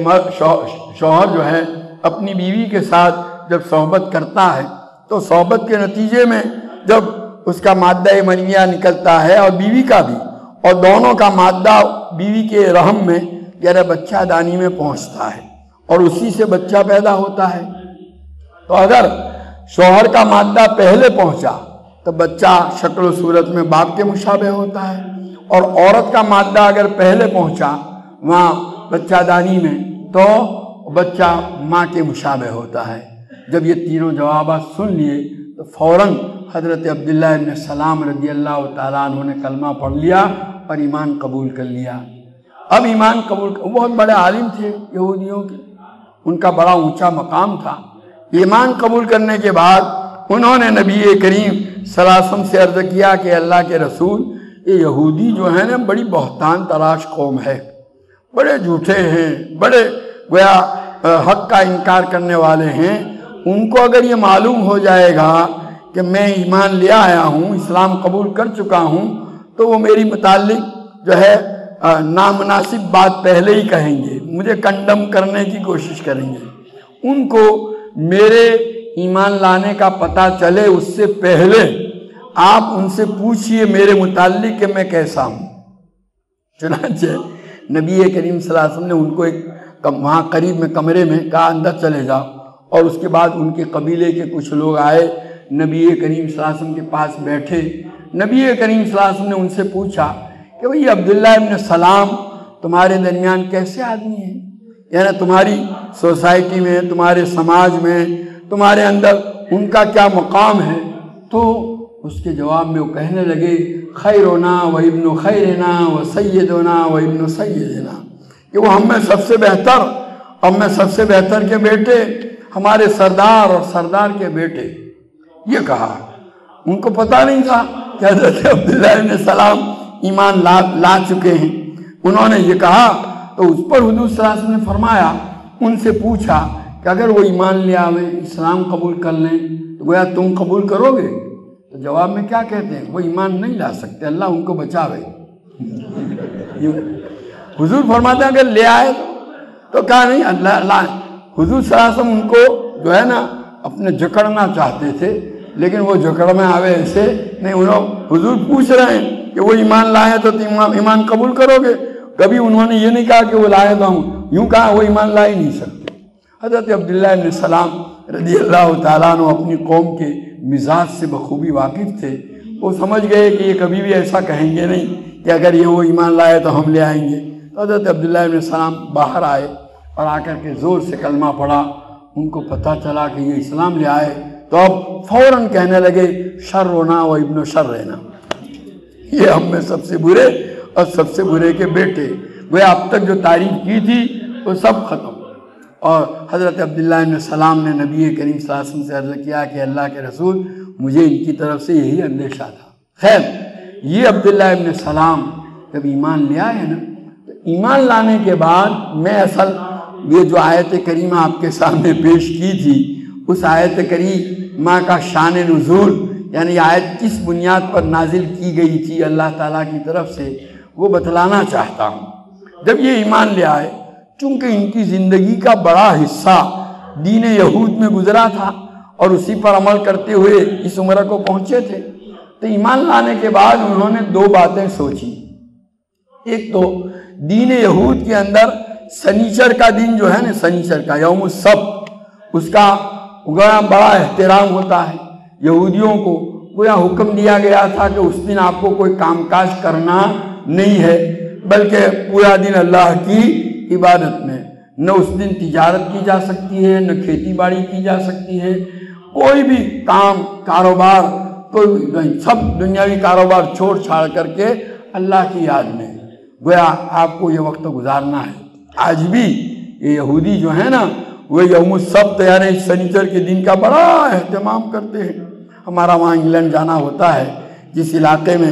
Speaker 1: شوہر جو ہے اپنی بیوی کے ساتھ جب صحبت کرتا ہے تو صحبت کے نتیجے میں جب اس کا مادہ منیہ نکلتا ہے اور بیوی کا بھی، اور دونوں کا مادہ بیوی کے رحم میں یعنی بچہ دانی میں پہنچتا ہے اور اسی سے بچہ پیدا ہوتا ہے۔ تو اگر شوہر کا مادہ پہلے پہنچا تو بچہ شکل و صورت میں باپ کے مشابہ ہوتا ہے، اور عورت کا مادہ اگر پہلے پہنچا وہاں بچہ دانی میں تو بچہ ماں کے مشابہ ہوتا ہے۔ جب یہ تینوں جوابات سن لیے تو فوراً حضرت عبداللہ ابن سلام رضی اللہ تعالیٰ عنہ نے کلمہ پڑھ لیا اور ایمان قبول کر لیا۔ اب ایمان قبول بہت بڑے عالم تھے یہودیوں کے، ان کا بڑا اونچا مقام تھا۔ ایمان قبول کرنے کے بعد انہوں نے نبی کریم صلی اللہ علیہ وسلم سے عرض کیا کہ اللہ کے رسول، یہ یہودی جو ہیں نا بڑی بہتان تراش قوم ہے، بڑے جھوٹے ہیں، بڑے گویا حق کا انکار کرنے والے ہیں۔ ان کو اگر یہ معلوم ہو جائے گا کہ میں ایمان لے آیا ہوں، اسلام قبول کر چکا ہوں، تو وہ میری متعلق جو ہے نامناسب بات پہلے ہی کہیں گے، مجھے کنڈم کرنے کی کوشش کریں گے۔ ان کو میرے ایمان لانے کا پتہ چلے اس سے پہلے آپ ان سے پوچھئے میرے متعلق کہ میں کیسا ہوں۔ چنانچہ نبی کریم صلی اللہ علیہ وسلم نے ان کو ایک وہاں قریب میں کمرے میں کہا اندر چلے جاؤ، اور اس کے بعد ان کے قبیلے کے کچھ لوگ آئے نبی کریم صلی اللہ علیہ وسلم کے پاس بیٹھے۔ نبی کریم صلی اللہ علیہ وسلم نے ان سے پوچھا کہ بھئی عبداللہ ابن سلام تمہارے درمیان کیسے آدمی ہیں، یعنی تمہاری سوسائٹی میں، تمہارے سماج میں، تمہارے اندر ان کا کیا مقام ہے؟ تو اس کے جواب میں وہ کہنے لگے خیرنا و ابن خیرنا و سیدنا و ابن سیدنا، کہ وہ ہم میں سب سے بہتر، ہم میں سب سے بہتر کے بیٹے، ہمارے سردار اور سردار کے بیٹے۔ یہ کہا، ان کو پتہ نہیں تھا کہ حضرت عبداللہ ابن سلام ایمان لا چکے ہیں۔ انہوں نے یہ کہا تو اس پر حضور صلی اللہ علیہ وسلم نے فرمایا، ان سے پوچھا کہ اگر وہ ایمان لے آویں، اسلام قبول کر لیں تو گویا تم قبول کرو گے؟ تو جواب میں کیا کہتے ہیں؟ وہ ایمان نہیں لا سکتے، اللہ ان کو بچاوے۔ حضور فرماتے ہیں اگر لے آئے تو کہا نہیں اللہ۔ حضور صلی اللہ علیہ وسلم ان کو جو ہے نا اپنے جکڑنا چاہتے تھے، لیکن وہ جکڑ میں آوے ایسے نہیں۔ حضور پوچھ رہے ہیں کہ وہ ایمان لائے تو تم ایمان قبول کرو گے؟ کبھی انہوں نے یہ نہیں کہا کہ وہ لائے تو ہوں، یوں کہا وہ ایمان لا ہی نہیں سکتے۔ حضرت عبداللہ ابن سلام رضی اللہ تعالیٰ عنہ اپنی قوم کے مزاج سے بخوبی واقف تھے۔ وہ سمجھ گئے کہ یہ کبھی بھی ایسا کہیں گے نہیں کہ اگر یہ وہ ایمان لائے تو ہم لے آئیں گے۔ حضرت عبداللہ ابن سلام باہر آئے اور آ کر کے زور سے کلمہ پڑھا۔ ان کو پتہ چلا کہ یہ اسلام لے آئے تو اب فوراً کہنے لگے شرنا و ابن شرنا، یہ ہم میں سب سے برے اور سب سے برے کے بیٹے۔ وہ اب تک جو تعریف کی تھی وہ سب ختم۔ اور حضرت عبداللہ ابن سلام نے نبی کریم صلی اللہ علیہ وسلم سے عرض کیا کہ اللہ کے رسول، مجھے ان کی طرف سے یہی اندیشہ تھا۔ خیر، یہ عبداللہ ابن سلام جب ایمان لے آئے نا، تو ایمان لانے کے بعد میں اصل یہ جو آیت کریمہ آپ کے سامنے پیش کی تھی، اس آیت کریمہ کا شان نزول، یعنی آیت کس بنیاد پر نازل کی گئی تھی اللہ تعالیٰ کی طرف سے، وہ بتلانا چاہتا ہوں۔ جب یہ ایمان لے آئے، چونکہ ان کی زندگی کا بڑا حصہ دین یہود میں گزرا تھا اور اسی پر عمل کرتے ہوئے اس عمر کو پہنچے تھے، تو ایمان لانے کے بعد انہوں نے دو باتیں سوچی۔ ایک تو دین یہود کے اندر سنیچر کا دن جو ہے نا، سنیچر کا یوم السبت، اس کا بڑا احترام ہوتا ہے۔ یہودیوں کو گویا حکم دیا گیا تھا کہ اس دن آپ کو کوئی کام کاج کرنا نہیں ہے، بلکہ پورا دن اللہ کی عبادت میں۔ نہ اس دن تجارت کی جا سکتی ہے، نہ کھیتی باڑی کی جا سکتی ہے، کوئی بھی کام کاروبار کوئی سب دنیاوی کاروبار چھوڑ چھاڑ کر کے اللہ کی یاد میں گویا آپ کو یہ وقت گزارنا ہے۔ آج بھی یہ یہودی جو ہے نا، وہ یوم السبت یعنی سنیچر کے دن کا بڑا اہتمام کرتے ہیں۔ ہمارا وہاں انگلینڈ جانا ہوتا ہے، جس علاقے میں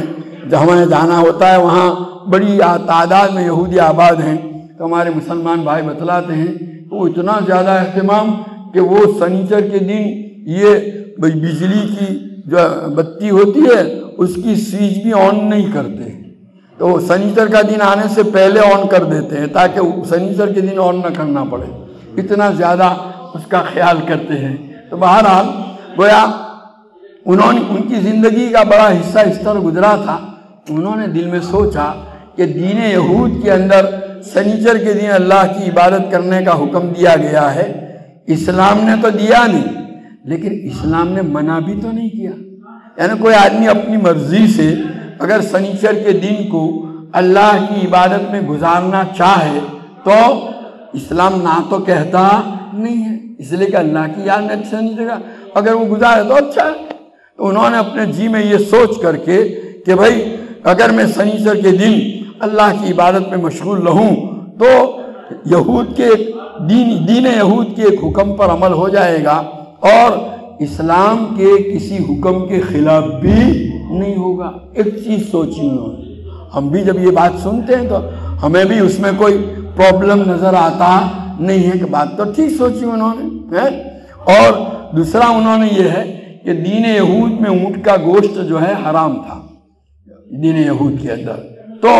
Speaker 1: جب ہمیں جانا ہوتا ہے وہاں بڑی تعداد میں یہودی آباد ہیں، تو ہمارے مسلمان بھائی بتلاتے ہیں کہ وہ اتنا زیادہ اہتمام کہ وہ سنیچر کے دن یہ بجلی کی جو بتی ہوتی ہے اس کی سوئچ بھی آن نہیں کرتے، تو وہ سنیچر کا دن آنے سے پہلے آن کر دیتے ہیں تاکہ سنیچر کے دن آن نہ کرنا پڑے، اتنا زیادہ اس کا خیال کرتے ہیں۔ تو بہرحال گویا انہوں نے ان کی زندگی کا بڑا حصہ اس طرح گزرا تھا، انہوں نے دل میں سوچا کہ دین یہود کے اندر سنیچر کے دن اللہ کی عبادت کرنے کا حکم دیا گیا ہے، اسلام نے تو دیا نہیں لیکن اسلام نے منع بھی تو نہیں کیا، یعنی کوئی آدمی اپنی مرضی سے اگر سنیچر کے دن کو اللہ کی عبادت میں گزارنا چاہے تو اسلام نہ تو کہتا نہیں ہے، اس لیے کہ اللہ کی یاد میں سنیچر کا اگر وہ گزارے تو اچھا ہے۔ تو انہوں نے اپنے جی میں یہ سوچ کر کے کہ بھائی اگر میں سنیچر کے دن اللہ کی عبادت میں مشغول رہوں تو یہود کے دین یہود کے ایک حکم پر عمل ہو جائے گا اور اسلام کے کسی حکم کے خلاف بھی نہیں ہوگا۔ ایک چیز سوچی انہوں نے، ہم بھی جب یہ بات سنتے ہیں تو ہمیں بھی اس میں کوئی پرابلم نظر آتا نہیں ہے کہ بات تو ٹھیک سوچی انہوں نے۔ اور دوسرا انہوں نے یہ ہے کہ دین یہود میں اونٹ کا گوشت جو ہے حرام تھا دین یہود کے اندر، تو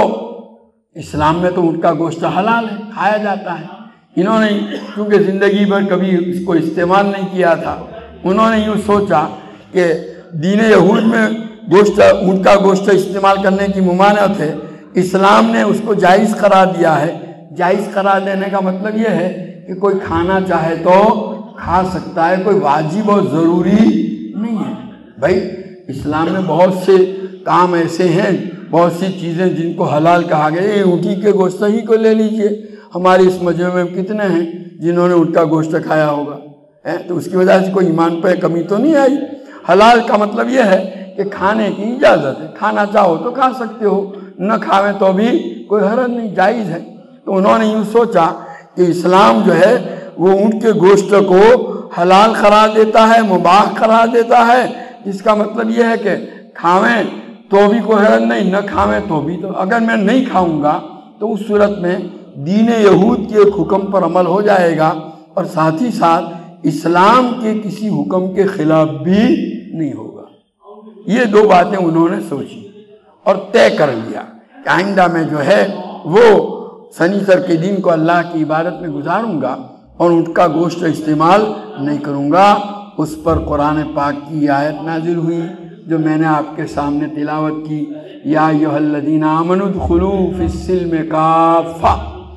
Speaker 1: اسلام میں تو اونٹ کا گوشت حلال ہے، کھایا جاتا ہے۔ انہوں نے کیونکہ زندگی بھر کبھی اس کو استعمال نہیں کیا تھا، انہوں نے یوں سوچا کہ دین یہود میں اونٹ کا گوشت استعمال کرنے کی ممانعت ہے، اسلام نے اس کو جائز قرار دیا ہے۔ جائز قرار دینے کا مطلب یہ ہے کہ کوئی کھانا چاہے تو کھا سکتا ہے، کوئی واجب اور ضروری نہیں ہے۔ بھائی اسلام میں بہت سے کام ایسے ہیں، بہت سی چیزیں جن کو حلال کہا گیا ہے، اونٹی کے گوشت ہی کو لے لیجئے، ہمارے اس مجمع میں کتنے ہیں جنہوں نے اونٹ کا گوشت کھایا ہوگا، تو اس کی وجہ سے کوئی ایمان پہ کمی تو نہیں آئی۔ حلال کا مطلب یہ ہے کہ کھانے کی اجازت ہے، کھانا چاہو تو کھا سکتے ہو، نہ کھاویں تو بھی کوئی حرج نہیں، جائز ہے۔ تو انہوں نے یوں سوچا کہ اسلام جو ہے وہ اونٹ کے گوشت کو حلال قرار دیتا ہے، مباح قرار دیتا ہے، جس کا مطلب یہ ہے کہ کھاویں تو بھی کوئی حرج نہیں، نہ کھاویں تو بھی۔ تو اگر میں نہیں کھاؤں گا تو اس صورت میں دین یہود کے ایک حکم پر عمل ہو جائے گا اور ساتھ ہی ساتھ اسلام کے کسی حکم کے خلاف بھی نہیں ہوگا۔ یہ دو باتیں انہوں نے سوچی اور طے کر لیا کہ آئندہ میں جو ہے وہ سنیچر کے دن کو اللہ کی عبادت میں گزاروں گا اور اونٹ کا گوشت استعمال نہیں کروں گا۔ اس پر قرآن پاک کی آیت نازل ہوئی جو میں نے آپ کے سامنے تلاوت کی، یا ایھا الذین آمنوا ادخلوا فی السلم کافہ،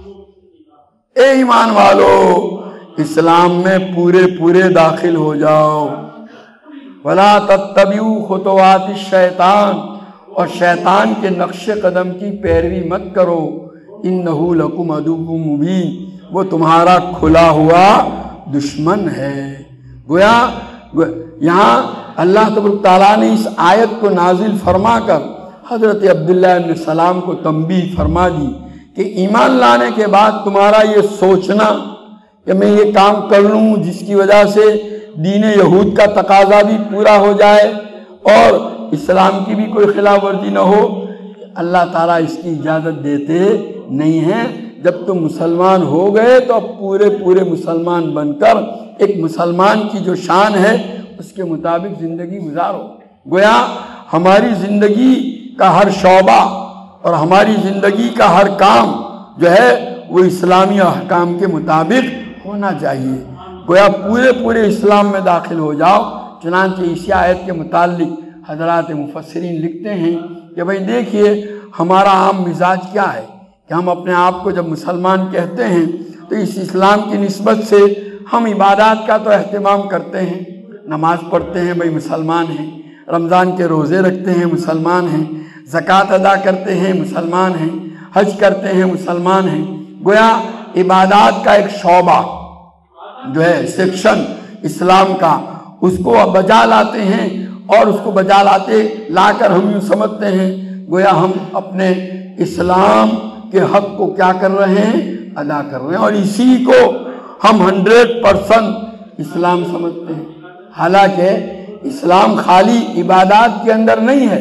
Speaker 1: اے ایمان والو اسلام میں پورے داخل ہو جاؤ، ولا تتبعوا خطوات الشیطان، اور شیطان کے نقش قدم کی پیروی مت کرو، انہ لکم عدو مبین، وہ تمہارا کھلا ہوا دشمن ہے۔ گویا یہاں اللہ تبارک تعالیٰ نے اس آیت کو نازل فرما کر حضرت عبداللہ بن سلام کو تنبیہ فرما دی کہ ایمان لانے کے بعد تمہارا یہ سوچنا کہ میں یہ کام کر لوں جس کی وجہ سے دین یہود کا تقاضا بھی پورا ہو جائے اور اسلام کی بھی کوئی خلاف ورزی نہ ہو، اللہ تعالیٰ اس کی اجازت دیتے نہیں ہیں۔ جب تم مسلمان ہو گئے تو اب پورے مسلمان بن کر ایک مسلمان کی جو شان ہے اس کے مطابق زندگی گزارو۔ گویا ہماری زندگی کا ہر شعبہ اور ہماری زندگی کا ہر کام جو ہے وہ اسلامی احکام کے مطابق ہونا چاہیے۔ گویا پورے اسلام میں داخل ہو جاؤ۔ چنانچہ اسی آیت کے متعلق حضرات مفسرین لکھتے ہیں کہ بھئی دیکھیے ہمارا عام مزاج کیا ہے کہ ہم اپنے آپ کو جب مسلمان کہتے ہیں تو اس اسلام کی نسبت سے ہم عبادات کا تو اہتمام کرتے ہیں، نماز پڑھتے ہیں بھئی مسلمان ہیں، رمضان کے روزے رکھتے ہیں مسلمان ہیں، زکوٰۃ ادا کرتے ہیں مسلمان ہیں، حج کرتے ہیں مسلمان ہیں۔ گویا عبادات کا ایک شعبہ جو ہے سیکشن اسلام کا، اس کو بجا لاتے ہیں اور اس کو بجا لا کر ہم یوں سمجھتے ہیں گویا ہم اپنے اسلام کے حق کو کیا کر رہے ہیں، ادا کر رہے ہیں، اور اسی کو ہم 100% اسلام سمجھتے ہیں۔ حالانکہ اسلام خالی عبادات کے اندر نہیں ہے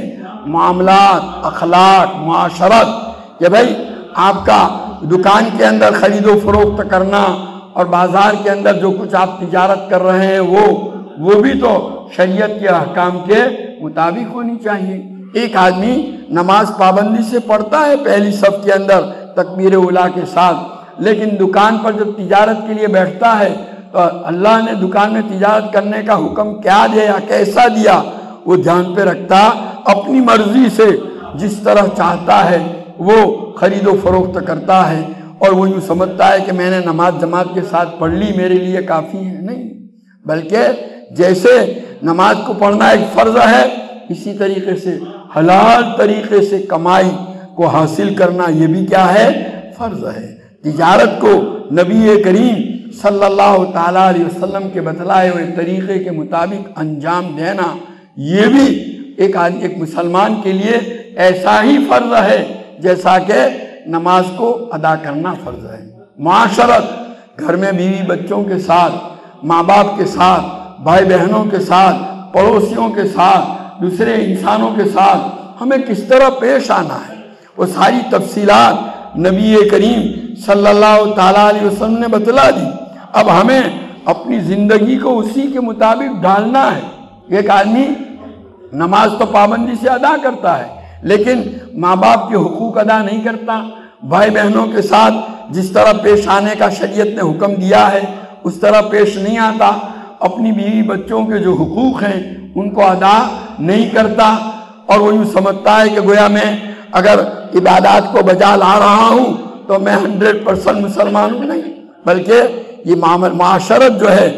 Speaker 1: معاملات، اخلاق، معاشرت، کہ بھائی آپ کا دکان کے اندر خرید و فروخت کرنا اور بازار کے اندر جو کچھ آپ تجارت کر رہے ہیں وہ بھی تو شریعت کے احکام کے مطابق ہونی چاہیے۔ ایک آدمی نماز پابندی سے پڑھتا ہے پہلی صف کے اندر تکبیر اولیٰ کے ساتھ، لیکن دکان پر جب تجارت کے لیے بیٹھتا ہے تو اللہ نے دکان میں تجارت کرنے کا حکم کیا دیا، کیسا دیا، وہ دھیان پہ رکھتا، اپنی مرضی سے جس طرح چاہتا ہے وہ خرید و فروخت کرتا ہے، اور وہ یوں سمجھتا ہے کہ میں نے نماز جماعت کے ساتھ پڑھ لی، میرے لیے کافی ہے۔ نہیں، بلکہ جیسے نماز کو پڑھنا ایک فرض ہے، اسی طریقے سے حلال طریقے سے کمائی کو حاصل کرنا یہ بھی کیا ہے؟ فرض ہے۔ تجارت کو نبی کریم صلی اللہ تعالیٰ علیہ وسلم کے بتلائے ہوئے طریقے کے مطابق انجام دینا یہ بھی ایک مسلمان کے لیے ایسا ہی فرض ہے جیسا کہ نماز کو ادا کرنا فرض ہے۔ معاشرت، گھر میں بیوی بچوں کے ساتھ، ماں باپ کے ساتھ، بھائی بہنوں کے ساتھ، پڑوسیوں کے ساتھ، دوسرے انسانوں کے ساتھ ہمیں کس طرح پیش آنا ہے، وہ ساری تفصیلات نبی کریم صلی اللہ تعالیٰ علیہ وسلم نے بتلا دی۔ اب ہمیں اپنی زندگی کو اسی کے مطابق ڈھالنا ہے۔ ایک آدمی نماز تو پابندی سے ادا کرتا ہے لیکن ماں باپ کے حقوق ادا نہیں کرتا، بھائی بہنوں کے ساتھ جس طرح پیش آنے کا شریعت نے حکم دیا ہے اس طرح پیش نہیں آتا، اپنی بیوی بچوں کے جو حقوق ہیں ان کو ادا نہیں کرتا، اور وہ یوں سمجھتا ہے کہ گویا میں اگر عبادات کو بجا لا رہا ہوں تو میں 100% مسلمان ہوں۔ نہیں، بلکہ یہ معاشرت جو ہے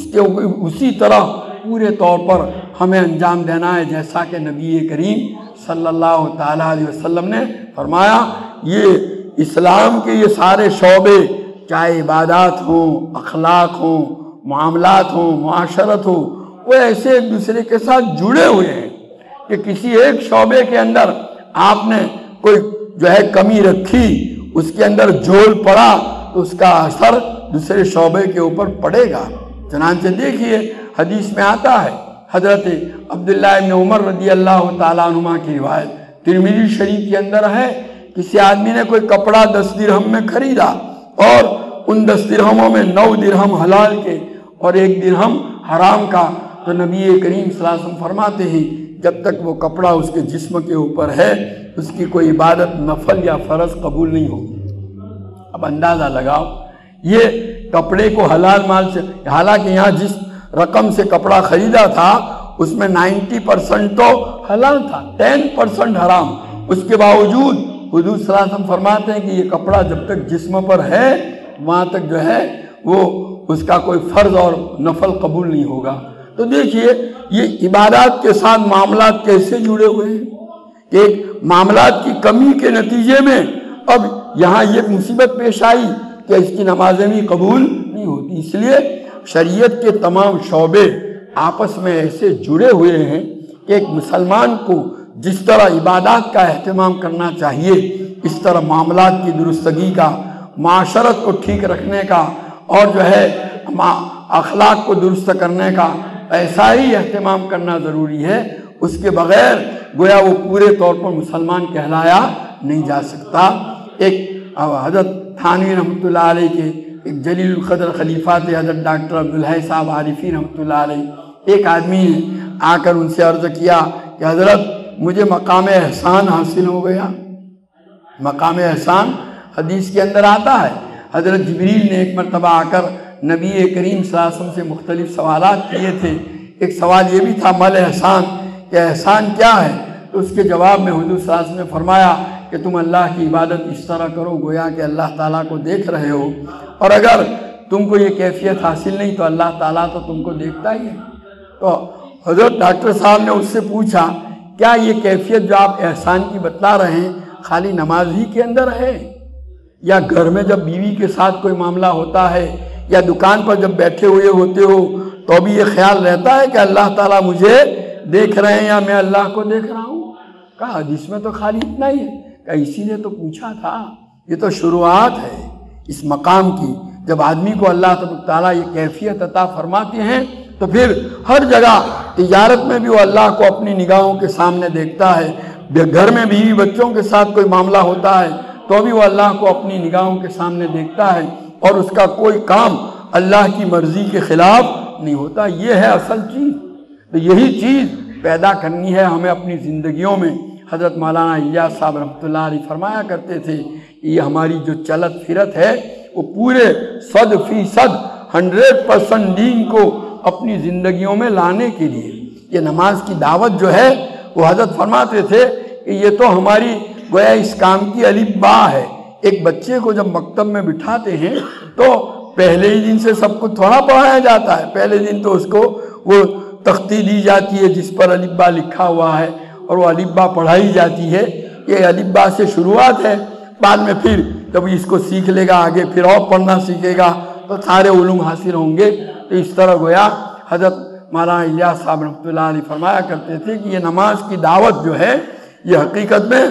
Speaker 1: اسی طرح پورے طور پر ہمیں انجام دینا ہے جیسا کہ نبی کریم صلی اللہ تعالیٰ علیہ وسلم نے فرمایا۔ یہ اسلام کے یہ سارے شعبے، چاہے عبادات ہوں، اخلاق ہوں، معاملات ہوں، معاشرت ہو، وہ ایسے ایک دوسرے کے ساتھ جڑے ہوئے ہیں کہ کسی ایک شعبے کے اندر آپ نے کوئی جو ہے کمی رکھی، اس کے اندر جھول پڑا تو اس کا اثر دوسرے شعبے کے اوپر پڑے گا۔ چنانچہ دیکھیے حدیث میں آتا ہے، حضرت عبداللہ ابن عمر رضی اللہ تعالیٰ عنہما کی روایت ترمذی شریف کے اندر ہے، کسی آدمی نے کوئی کپڑا 10 درہم میں خریدا اور ان 10 درہموں میں 9 درہم حلال کے اور 1 درہم حرام کا، تو نبی کریم صلی اللہ علیہ وسلم فرماتے ہیں جب تک وہ کپڑا اس کے جسم کے اوپر ہے اس کی کوئی عبادت نفل یا فرض قبول نہیں ہوگی۔ اب اندازہ لگاؤ، یہ کپڑے کو حلال مال سے، حالانکہ یہاں جس رقم سے کپڑا خریدا تھا اس میں 90% تو حلال تھا، 10% حرام، اس کے باوجود حضور صلی اللہ علیہ وسلم فرماتے ہیں کہ یہ کپڑا جب تک جسم پر ہے وہاں تک جو ہے وہ اس کا کوئی فرض اور نفل قبول نہیں ہوگا۔ تو دیکھیے یہ عبادات کے ساتھ معاملات کیسے جڑے ہوئے ہیں کہ ایک معاملات کی کمی کے نتیجے میں اب یہاں یہ مصیبت پیش آئی کہ اس کی نمازیں بھی قبول نہیں ہوتی۔ اس لیے شریعت کے تمام شعبے آپس میں ایسے جڑے ہوئے ہیں کہ ایک مسلمان کو جس طرح عبادات کا اہتمام کرنا چاہیے اس طرح معاملات کی درستگی کا، معاشرت کو ٹھیک رکھنے کا اور جو ہے اخلاق کو درست کرنے کا ایسا ہی اہتمام کرنا ضروری ہے۔ اس کے بغیر گویا وہ پورے طور پر مسلمان کہلایا نہیں جا سکتا۔ ایک حضرت تھانوی رحمۃ اللہ علیہ کے ایک جلیل القدر خلیفہ تھے حضرت ڈاکٹر عبدالحی صاحب عارفی رحمۃ اللہ علیہ، ایک آدمی نے آ کر ان سے عرض کیا کہ حضرت مجھے مقام احسان حاصل ہو گیا۔ مقام احسان حدیث کے اندر آتا ہے، حضرت جبریل نے ایک مرتبہ آ کر نبی کریم صلی اللہ علیہ وسلم سے مختلف سوالات کیے تھے۔ ایک سوال یہ بھی تھا مل احسان، کہ احسان کیا ہے؟ تو اس کے جواب میں حضور صلی اللہ علیہ وسلم نے فرمایا کہ تم اللہ کی عبادت اس طرح کرو گویا کہ اللہ تعالیٰ کو دیکھ رہے ہو، اور اگر تم کو یہ کیفیت حاصل نہیں تو اللہ تعالیٰ تو تم کو دیکھتا ہی ہے۔ تو حضرت ڈاکٹر صاحب نے اس سے پوچھا کیا یہ کیفیت جو آپ احسان کی بتلا رہے ہیں خالی نماز ہی کے اندر ہے، یا گھر میں جب بیوی کے ساتھ کوئی معاملہ ہوتا ہے یا دکان پر جب بیٹھے ہوئے ہوتے ہو تو بھی یہ خیال رہتا ہے کہ اللہ تعالیٰ مجھے دیکھ رہے ہیں یا میں اللہ کو دیکھ رہا ہوں؟ کہا حدیث میں تو خالی اتنا ہی ہے۔ کہا اسی لیے تو پوچھا تھا، یہ تو شروعات ہے اس مقام کی۔ جب آدمی کو اللہ تعالیٰ یہ کیفیت عطا فرماتے ہیں تو پھر ہر جگہ تجارت میں بھی وہ اللہ کو اپنی نگاہوں کے سامنے دیکھتا ہے، گھر میں بیوی بچوں کے ساتھ کوئی معاملہ ہوتا ہے تو بھی وہ اللہ کو اپنی نگاہوں کے سامنے دیکھتا ہے اور اس کا کوئی کام اللہ کی مرضی کے خلاف نہیں ہوتا. یہ ہے اصل چیز. تو یہی چیز پیدا کرنی ہے ہمیں اپنی زندگیوں میں. حضرت مولانا الیاس صاحب رحمۃ اللہ علیہ فرمایا کرتے تھے یہ ہماری جو چلت پھرت ہے وہ پورے 100% 100% دین کو اپنی زندگیوں میں لانے کے لیے. یہ نماز کی دعوت جو ہے وہ حضرت فرماتے تھے کہ یہ تو ہماری گویا اس کام کی الف با ہے. ایک بچے کو جب مکتب میں بٹھاتے ہیں تو پہلے ہی دن سے سب کچھ تھوڑا پڑھایا جاتا ہے. پہلے دن تو اس کو وہ تختی دی جاتی ہے جس پر الف با لکھا ہوا ہے اور وہ الف با پڑھائی جاتی ہے. یہ الف با سے شروعات ہے. بعد میں پھر جب اس کو سیکھ لے گا آگے پھر اور پڑھنا سیکھے گا تو سارے علوم حاصل ہوں گے. تو اس طرح گویا حضرت مولانا الیاس صاحب رحمۃ اللہ علیہ فرمایا کرتے تھے کہ یہ نماز کی دعوت جو ہے یہ حقیقت میں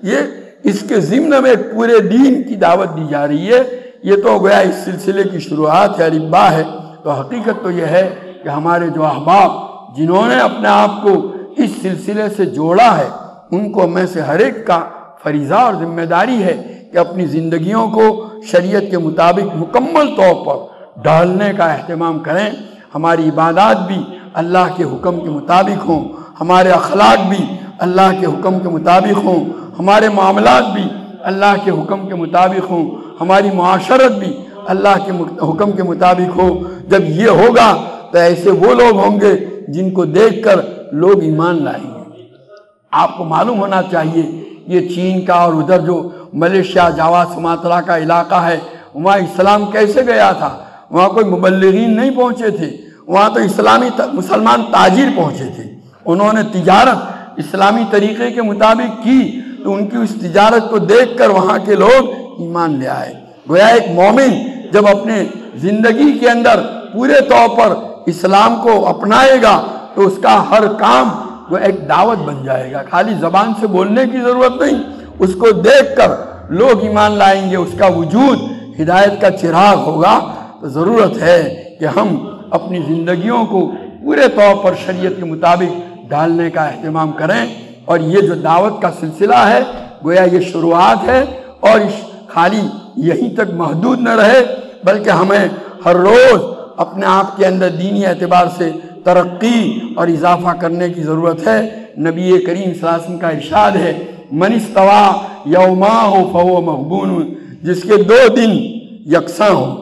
Speaker 1: یہ اس کے ضمن میں پورے دین کی دعوت دی جا رہی ہے. یہ تو گویا اس سلسلے کی شروعات ہے, الف با ہے. تو حقیقت تو یہ ہے کہ ہمارے جو احباب جنہوں نے اپنے آپ کو اس سلسلے سے جوڑا ہے ان کو میں سے ہر ایک کا فریضہ اور ذمہ داری ہے کہ اپنی زندگیوں کو شریعت کے مطابق مکمل طور پر ڈھالنے کا اہتمام کریں. ہماری عبادات بھی اللہ کے حکم کے مطابق ہوں, ہمارے اخلاق بھی اللہ کے حکم کے مطابق ہوں, ہمارے معاملات بھی اللہ کے حکم کے مطابق ہوں, ہماری معاشرت بھی اللہ کے حکم کے مطابق ہو. جب یہ ہوگا تو ایسے وہ لوگ ہوں گے جن کو دیکھ کر لوگ ایمان لائیں گے. آپ کو معلوم ہونا چاہیے یہ چین کا اور ادھر جو ملیشیا جاوا سماترا کا علاقہ ہے وہاں اسلام کیسے گیا تھا. وہاں کوئی مبلغین نہیں پہنچے تھے, وہاں تو اسلامی مسلمان تاجر پہنچے تھے. انہوں نے تجارت اسلامی طریقے کے مطابق کی تو ان کی اس تجارت کو دیکھ کر وہاں کے لوگ ایمان لے آئے. گویا ایک مومن جب اپنے زندگی کے اندر پورے طور پر اسلام کو اپنائے گا تو اس کا ہر کام وہ ایک دعوت بن جائے گا. خالی زبان سے بولنے کی ضرورت نہیں, اس کو دیکھ کر لوگ ایمان لائیں گے. اس کا وجود ہدایت کا چراغ ہوگا. تو ضرورت ہے کہ ہم اپنی زندگیوں کو پورے طور پر شریعت کے مطابق ڈالنے کا اہتمام کریں. اور یہ جو دعوت کا سلسلہ ہے گویا یہ شروعات ہے اور خالی یہیں تک محدود نہ رہے بلکہ ہمیں ہر روز اپنے آپ کے اندر دینی اعتبار سے ترقی اور اضافہ کرنے کی ضرورت ہے. نبی کریم صلی اللہ علیہ وسلم کا ارشاد ہے من استوا یوماہ فہو مغبون, جس کے 2 دن یکساں ہوں.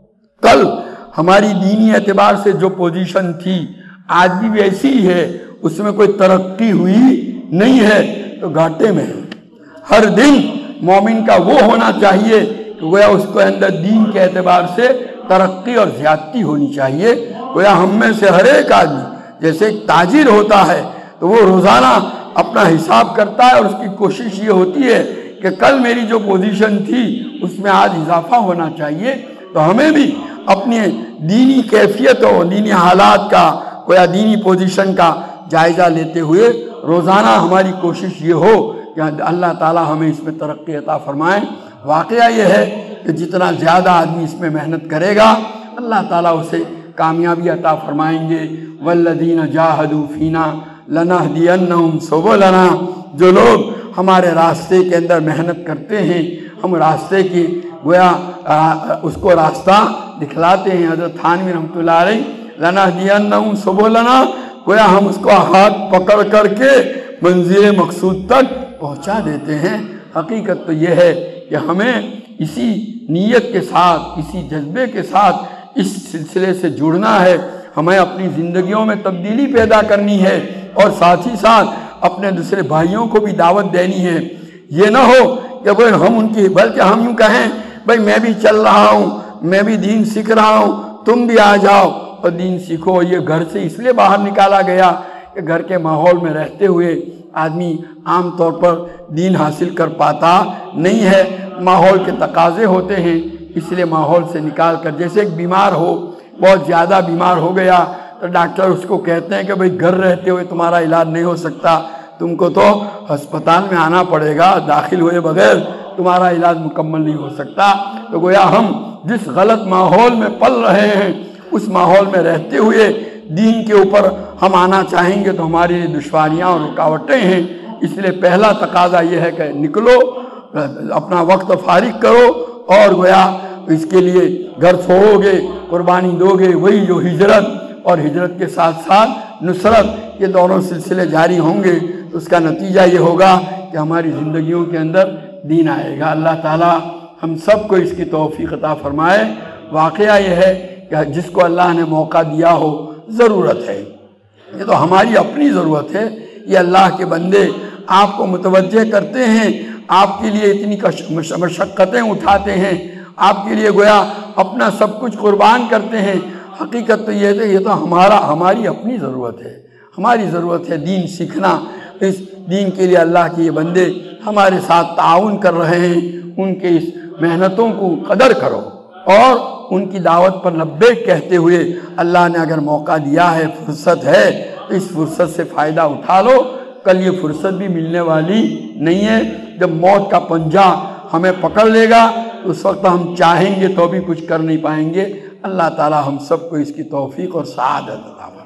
Speaker 1: کل ہماری دینی اعتبار سے جو پوزیشن تھی آج بھی ویسی ہی ہے, اس میں کوئی ترقی ہوئی نہیں ہے تو گھاٹے میں ہے. ہر دن مومن کا وہ ہونا چاہیے کہ گویا اس کو اندر دین کے اعتبار سے ترقی اور زیادتی ہونی چاہیے. گویا ہم میں سے ہر ایک آدمی جیسے ایک تاجر ہوتا ہے تو وہ روزانہ اپنا حساب کرتا ہے اور اس کی کوشش یہ ہوتی ہے کہ کل میری جو پوزیشن تھی اس میں آج اضافہ ہونا چاہیے. تو ہمیں بھی اپنی دینی کیفیت اور دینی حالات کا گویا دینی پوزیشن کا جائزہ لیتے ہوئے روزانہ ہماری کوشش یہ ہو کہ اللہ تعالیٰ ہمیں اس میں ترقی عطا فرمائیں. واقعہ یہ ہے کہ جتنا زیادہ آدمی اس میں محنت کرے گا اللہ تعالیٰ اسے کامیابی عطا فرمائیں گے. والذین جاہدوا فینا لنہدینہم سبلنا, جو لوگ ہمارے راستے کے اندر محنت کرتے ہیں ہم راستے کی گویا اس کو راستہ دکھلاتے ہیں. حضرت تھانوی رحمۃ اللہ علیہ لنہدینہم سبلنا, گویا ہم اس کو ہاتھ پکڑ کر کے منزل مقصود تک پہنچا دیتے ہیں. حقیقت تو یہ ہے کہ ہمیں اسی نیت کے ساتھ اسی جذبے کے ساتھ اس سلسلے سے جڑنا ہے. ہمیں اپنی زندگیوں میں تبدیلی پیدا کرنی ہے اور ساتھ ہی ساتھ اپنے دوسرے بھائیوں کو بھی دعوت دینی ہے. یہ نہ ہو کہ بھائی ہم ان کی بلکہ ہم یوں کہیں بھائی میں بھی چل رہا ہوں, میں بھی دین سیکھ رہا ہوں, تم بھی آ جاؤ اور دین سیکھو. یہ گھر سے اس لیے باہر نکالا گیا کہ گھر کے ماحول میں رہتے ہوئے آدمی عام طور پر دین حاصل کر پاتا نہیں ہے. ماحول کے تقاضے ہوتے ہیں اس لیے ماحول سے نکال کر, جیسے ایک بیمار ہو بہت زیادہ بیمار ہو گیا تو ڈاکٹر اس کو کہتے ہیں کہ بھئی گھر رہتے ہوئے تمہارا علاج نہیں ہو سکتا, تم کو تو ہسپتال میں آنا پڑے گا, داخل ہوئے بغیر تمہارا علاج مکمل نہیں ہو سکتا. تو گویا ہم جس غلط ماحول میں پل رہے ہیں اس ماحول میں رہتے ہوئے دین کے اوپر ہم آنا چاہیں گے تو ہماری دشواریاں اور رکاوٹیں ہیں. اس لیے پہلا تقاضا یہ ہے کہ نکلو، اپنا وقت فارغ کرو، اور گویا اس کے لیے گھر چھوڑو گے، قربانی دو گے، وہی جو ہجرت اور ہجرت کے ساتھ ساتھ نصرت، یہ دونوں سلسلے جاری ہوں گے، تو اس کا نتیجہ یہ ہوگا کہ ہماری زندگیوں کے اندر دین آئے گا۔ اللہ تعالیٰ ہم سب کو اس کی توفیق عطا فرمائے۔ واقعہ یہ ہے کہ جس کو اللہ نے موقع دیا ہو، ضرورت ہے، یہ تو ہماری اپنی ضرورت ہے، یہ اللہ کے بندے آپ کو متوجہ کرتے ہیں، آپ کے لیے اتنی مشقتیں اٹھاتے ہیں، آپ کے لیے گویا اپنا سب کچھ قربان کرتے ہیں۔ حقیقت تو یہ ہے، یہ تو ہماری اپنی ضرورت ہے، ہماری ضرورت ہے دین سیکھنا۔ اس دین کے لیے اللہ کے یہ بندے ہمارے ساتھ تعاون کر رہے ہیں، ان کے اس محنتوں کو قدر کرو، اور ان کی دعوت پر لبیک کہتے ہوئے اللہ نے اگر موقع دیا ہے، فرصت ہے، تو اس فرصت سے فائدہ اٹھا لو۔ کل یہ فرصت بھی ملنے والی نہیں ہے، جب موت کا پنجہ ہمیں پکڑ لے گا، اس وقت ہم چاہیں گے تو بھی کچھ کر نہیں پائیں گے۔ اللہ تعالی ہم سب کو اس کی توفیق اور سعادت عطا فرمائے۔